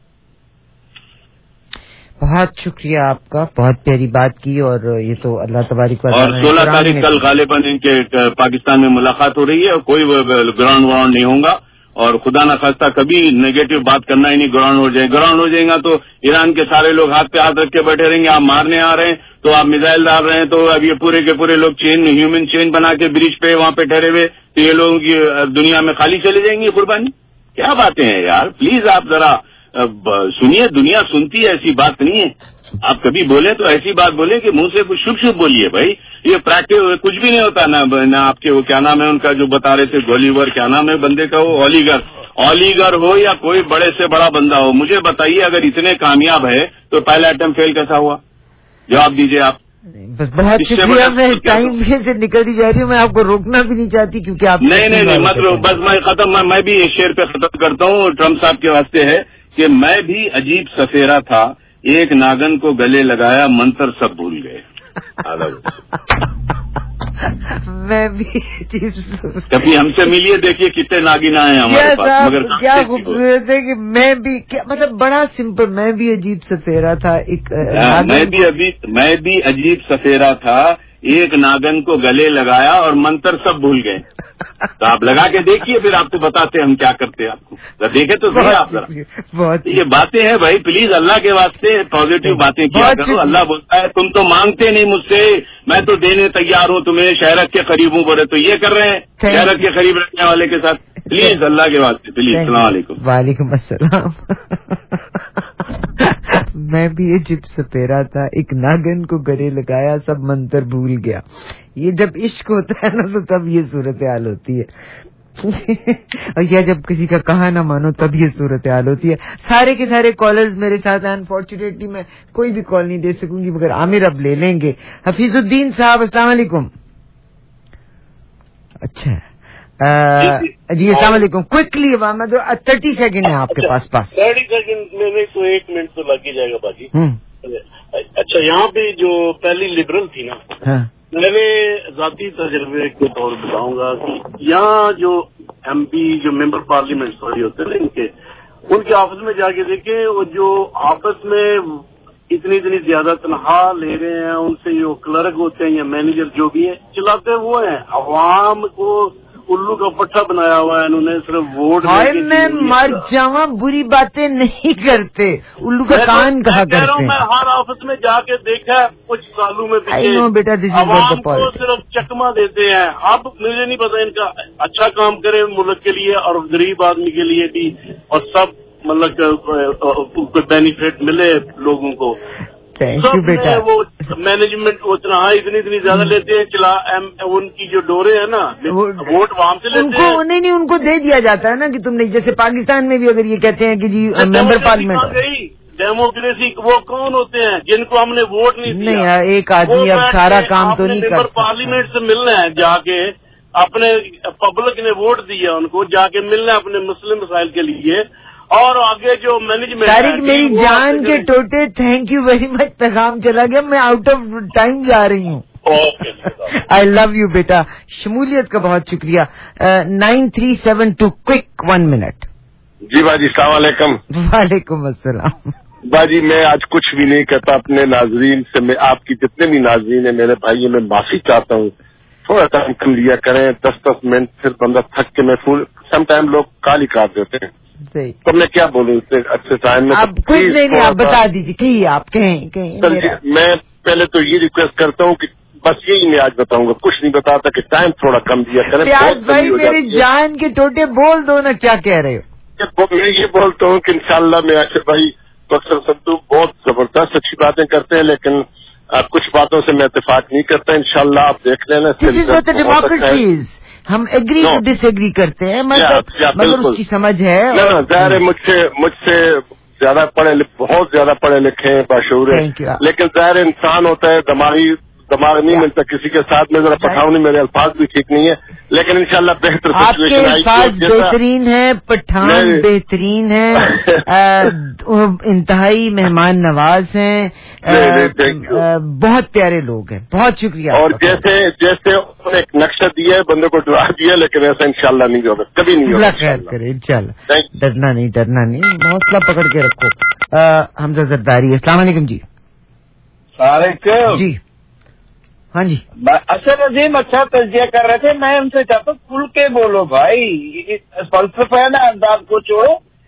S1: بہت شکریہ آپ کا, بہت پیاری بات کی. اور یہ تو اللہ تبارک و تعالیٰ.
S9: اور 16 تاریخ کل غالباً ان کے پاکستان میں ملاقات ہو رہی ہے, اور کوئی گراؤنڈ وراؤنڈ نہیں ہوگا. اور خدا نہ خواستہ کبھی نیگیٹو بات کرنا ہی نہیں. گراؤنڈ ہو جائے گا تو ایران کے سارے لوگ ہاتھ پہ ہاتھ رکھ کے بیٹھے رہیں گے. آپ مارنے آ رہے ہیں تو آپ میزائل ڈال رہے ہیں, تو اب یہ پورے کے پورے لوگ ہیومن چین بنا کے برج پہ وہاں پہ ٹھہرے ہوئے, تو یہ لوگوں کی دنیا میں خالی چلے جائیں گی قربانی. کیا باتیں ہیں یار, پلیز آپ ذرا سنیے. دنیا سنتی ہے, ایسی بات نہیں ہے. آپ کبھی بولیں تو ایسی بات بولیں کہ منہ سے کچھ شبھ بولیے. بھائی یہ پریکٹس کچھ بھی نہیں ہوتا. نہ آپ کے وہ کیا نام ہے ان کا جو بتا رہے تھے گولیور, کیا نام ہے بندے کا, وہ اولیگر ہو یا کوئی بڑے سے بڑا بندہ ہو, مجھے بتائیے اگر اتنے کامیاب ہے تو پہلا اٹمپٹ فیل کیسا ہوا؟ جواب دیجیے آپ.
S1: بس بہت شکریہ. میں ٹائم سے نکلتی جا رہی ہوں, میں آپ کو روکنا بھی نہیں چاہتی کیونکہ آپ
S9: نہیں مطلب بس میں ختم. میں بھی اس شعر پہ ختم کرتا ہوں. ٹرمپ صاحب کے واسطے ہے کہ میں بھی عجیب سفیرا تھا, ایک ناگن کو گلے لگایا, منتر سب بھول گئے.
S1: میں بھی
S9: کبھی ہم سے ملیے, دیکھیے کتنے ناگینا ہیں ہمارے پاس. مگر
S1: کیا خوبصورت ہے کہ میں بھی مطلب بڑا سمپل, میں بھی عجیب سفیرا تھا ایک
S9: میں بھی عجیب سفیرا تھا, ایک ناگن کو گلے لگایا اور منتر سب بھول گئے. تو آپ لگا کے دیکھیے, پھر آپ کو بتاتے ہم کیا کرتے ہیں. آپ کو دیکھے تو صحیح آپ ذرا.
S1: بہت
S9: یہ باتیں ہیں بھائی, پلیز اللہ کے واسطے پازیٹو باتیں کیا کرو. اللہ بولتا ہے تم تو مانگتے نہیں مجھ سے, میں تو دینے تیار ہوں تمہیں. شہرت کے قریب ہوں, بولے تو یہ کر رہے ہیں شہرت کے قریب رکھنے والے کے ساتھ. پلیز اللہ کے واسطے پلیز. السلام علیکم.
S1: وعلیکم السلام. میں بھی عجیب سفیرا تھا, ایک ناگن کو گلے لگایا, سب منتر بھول گیا. یہ جب عشق ہوتا ہے نا تو تب یہ صورتحال ہوتی ہے, اور یا جب کسی کا کہا نہ مانو تب یہ صورتحال ہوتی ہے. سارے کے سارے کالرز میرے ساتھ ہیں. انفارچونیٹلی میں کوئی بھی کال نہیں دے سکوں گی, مگر عامر اب لے لیں گے. حفیظ الدین صاحب السلام علیکم. اچھا جی السلام علیکم. کوئکلی 30 سیکنڈ ہے آپ کے پاس.
S10: 30 سیکنڈ میں تو 1 منٹ تو لگ ہی جائے گا باجی. اچھا یہاں پہ جو پہلی لبرل تھی نا, میرے ذاتی تجربے کے طور بتاؤں گا کہ یہاں جو ایم پی جو ممبر پارلیمنٹ سوری ہوتے ہیں ان کے آفس میں جا کے دیکھیں, وہ جو آفس میں اتنی زیادہ تنخواہ لے رہے ہیں, ان سے جو کلرک ہوتے ہیں یا مینیجر جو بھی ہیں چلاتے وہ ہیں. عوام کو الو کا پٹھا بنایا ہوا ہے انہوں نے, صرف ووٹ.
S1: میں مر جاواں, بری باتیں نہیں کرتے, الو کا کان کہا کرتے ہیں.
S10: میں ہر آفس میں جا کے دیکھا کچھ سالوں میں
S1: بیٹا
S10: عوام کو صرف چکما دیتے ہیں. اب مجھے نہیں پتا ان کا اچھا کام کرے ملک کے لیے اور غریب آدمی کے لیے بھی, اور سب مطلب بینیفٹ ملے لوگوں کو. وہ مینجمنٹ اتنا اتنی زیادہ لیتے ہیں. ان کی جو ڈورے ہیں نا ووٹ وہاں سے لیتے ہیں.
S1: نہیں ان کو دے دیا جاتا ہے نا کہ تم نے, جیسے پاکستان میں بھی اگر یہ کہتے ہیں کہ جی ممبر پارلیمنٹ
S10: ڈیموکریسی, وہ کون ہوتے ہیں جن کو ہم نے ووٹ نہیں دیا؟
S1: نہیں, ایک آدمی اب سارا کام تو نہیں کر
S10: سکتا. پارلیمنٹ سے ملنا ہے جا کے, اپنے پبلک نے ووٹ دیا ان کو, جا کے ملنا ہے اپنے مسلم مسائل کے لیے. اور آگے جو مینجمنٹ
S1: طارق میری جان کے ٹوٹے, تھینک یو ویری مچ. پیغام چلا گیا, میں آؤٹ آف ٹائم جا رہی ہوں. آئی لو یو بیٹا. شمولیت کا بہت شکریہ. 9372 کوئک 1 منٹ.
S11: جی باجی السلام علیکم.
S1: وعلیکم السلام.
S11: باجی میں آج کچھ بھی نہیں کہتا, اپنے ناظرین سے, میں آپ کی جتنے بھی ناظرین ہیں میرے بھائی, میں معافی چاہتا ہوں. تھوڑا ٹائم کم لیا کریں, 10 منٹ, پھر بندہ تھک کے میں فل سم ٹائم لوگ کال ہی کاٹ دیتے ہیں. تو میں کیا بولوں اچھے ٹائم میں.
S1: آپ کچھ نہیں, آپ بتا دیجیے, کہیں آپ کہیں.
S11: میں پہلے تو یہ ریکویسٹ کرتا ہوں کہ بس یہی میں آج بتاؤں گا, کچھ نہیں بتاتا کہ ٹائم تھوڑا کم دیا کریں.
S1: پیاز بھائی میری جان کے ٹوٹے بول دو نا, کیا کہہ رہے ہو؟
S11: میں یہ بولتا ہوں کہ انشاءاللہ میں ایسے بھائی اکثر سدو بہت زبردست اچھی باتیں کرتے ہیں, لیکن کچھ باتوں سے میں اتفاق نہیں کرتا. انشاءاللہ آپ دیکھ لینا.
S1: ڈیموکریسیز ہم ایگری ٹو ڈس ایگری کرتے ہیں, مگر اس کی سمجھ ہے.
S11: ظاہر ہے مجھ سے زیادہ بہت زیادہ پڑھے لکھے ہیں, باشعور ہیں, لیکن ظاہر انسان ہوتا ہے, دماغ نہیں ملتا کسی کے ساتھ. میں ذرا پٹھاؤں نہیں, میرے الفاظ بھی ٹھیک نہیں ہے, لیکن انشاءاللہ بہتر
S1: آپ کے الفاظ بہترین ہیں, پٹھان بہترین ہیں, انتہائی مہمان نواز ہیں, بہت پیارے لوگ ہیں. بہت شکریہ.
S11: اور جیسے ایک نقشہ دیا ہے, بندے کو ڈرا دیا, لیکن ایسا انشاءاللہ نہیں ہوگا, کبھی نہیں ہوگا.
S1: خیر کرے انشاءاللہ. ڈرنا نہیں, حوصلہ پکڑ کے رکھو. حمزہ زرداری, السلام علیکم جی. جی ہاں جی.
S12: اصل عظیم اچھا تجزیہ کر رہے تھے, میں ان سے چاہتا ہوں کھل کے بولو بھائی, فلسفہ ہے نا, انداز کو چھوڑو.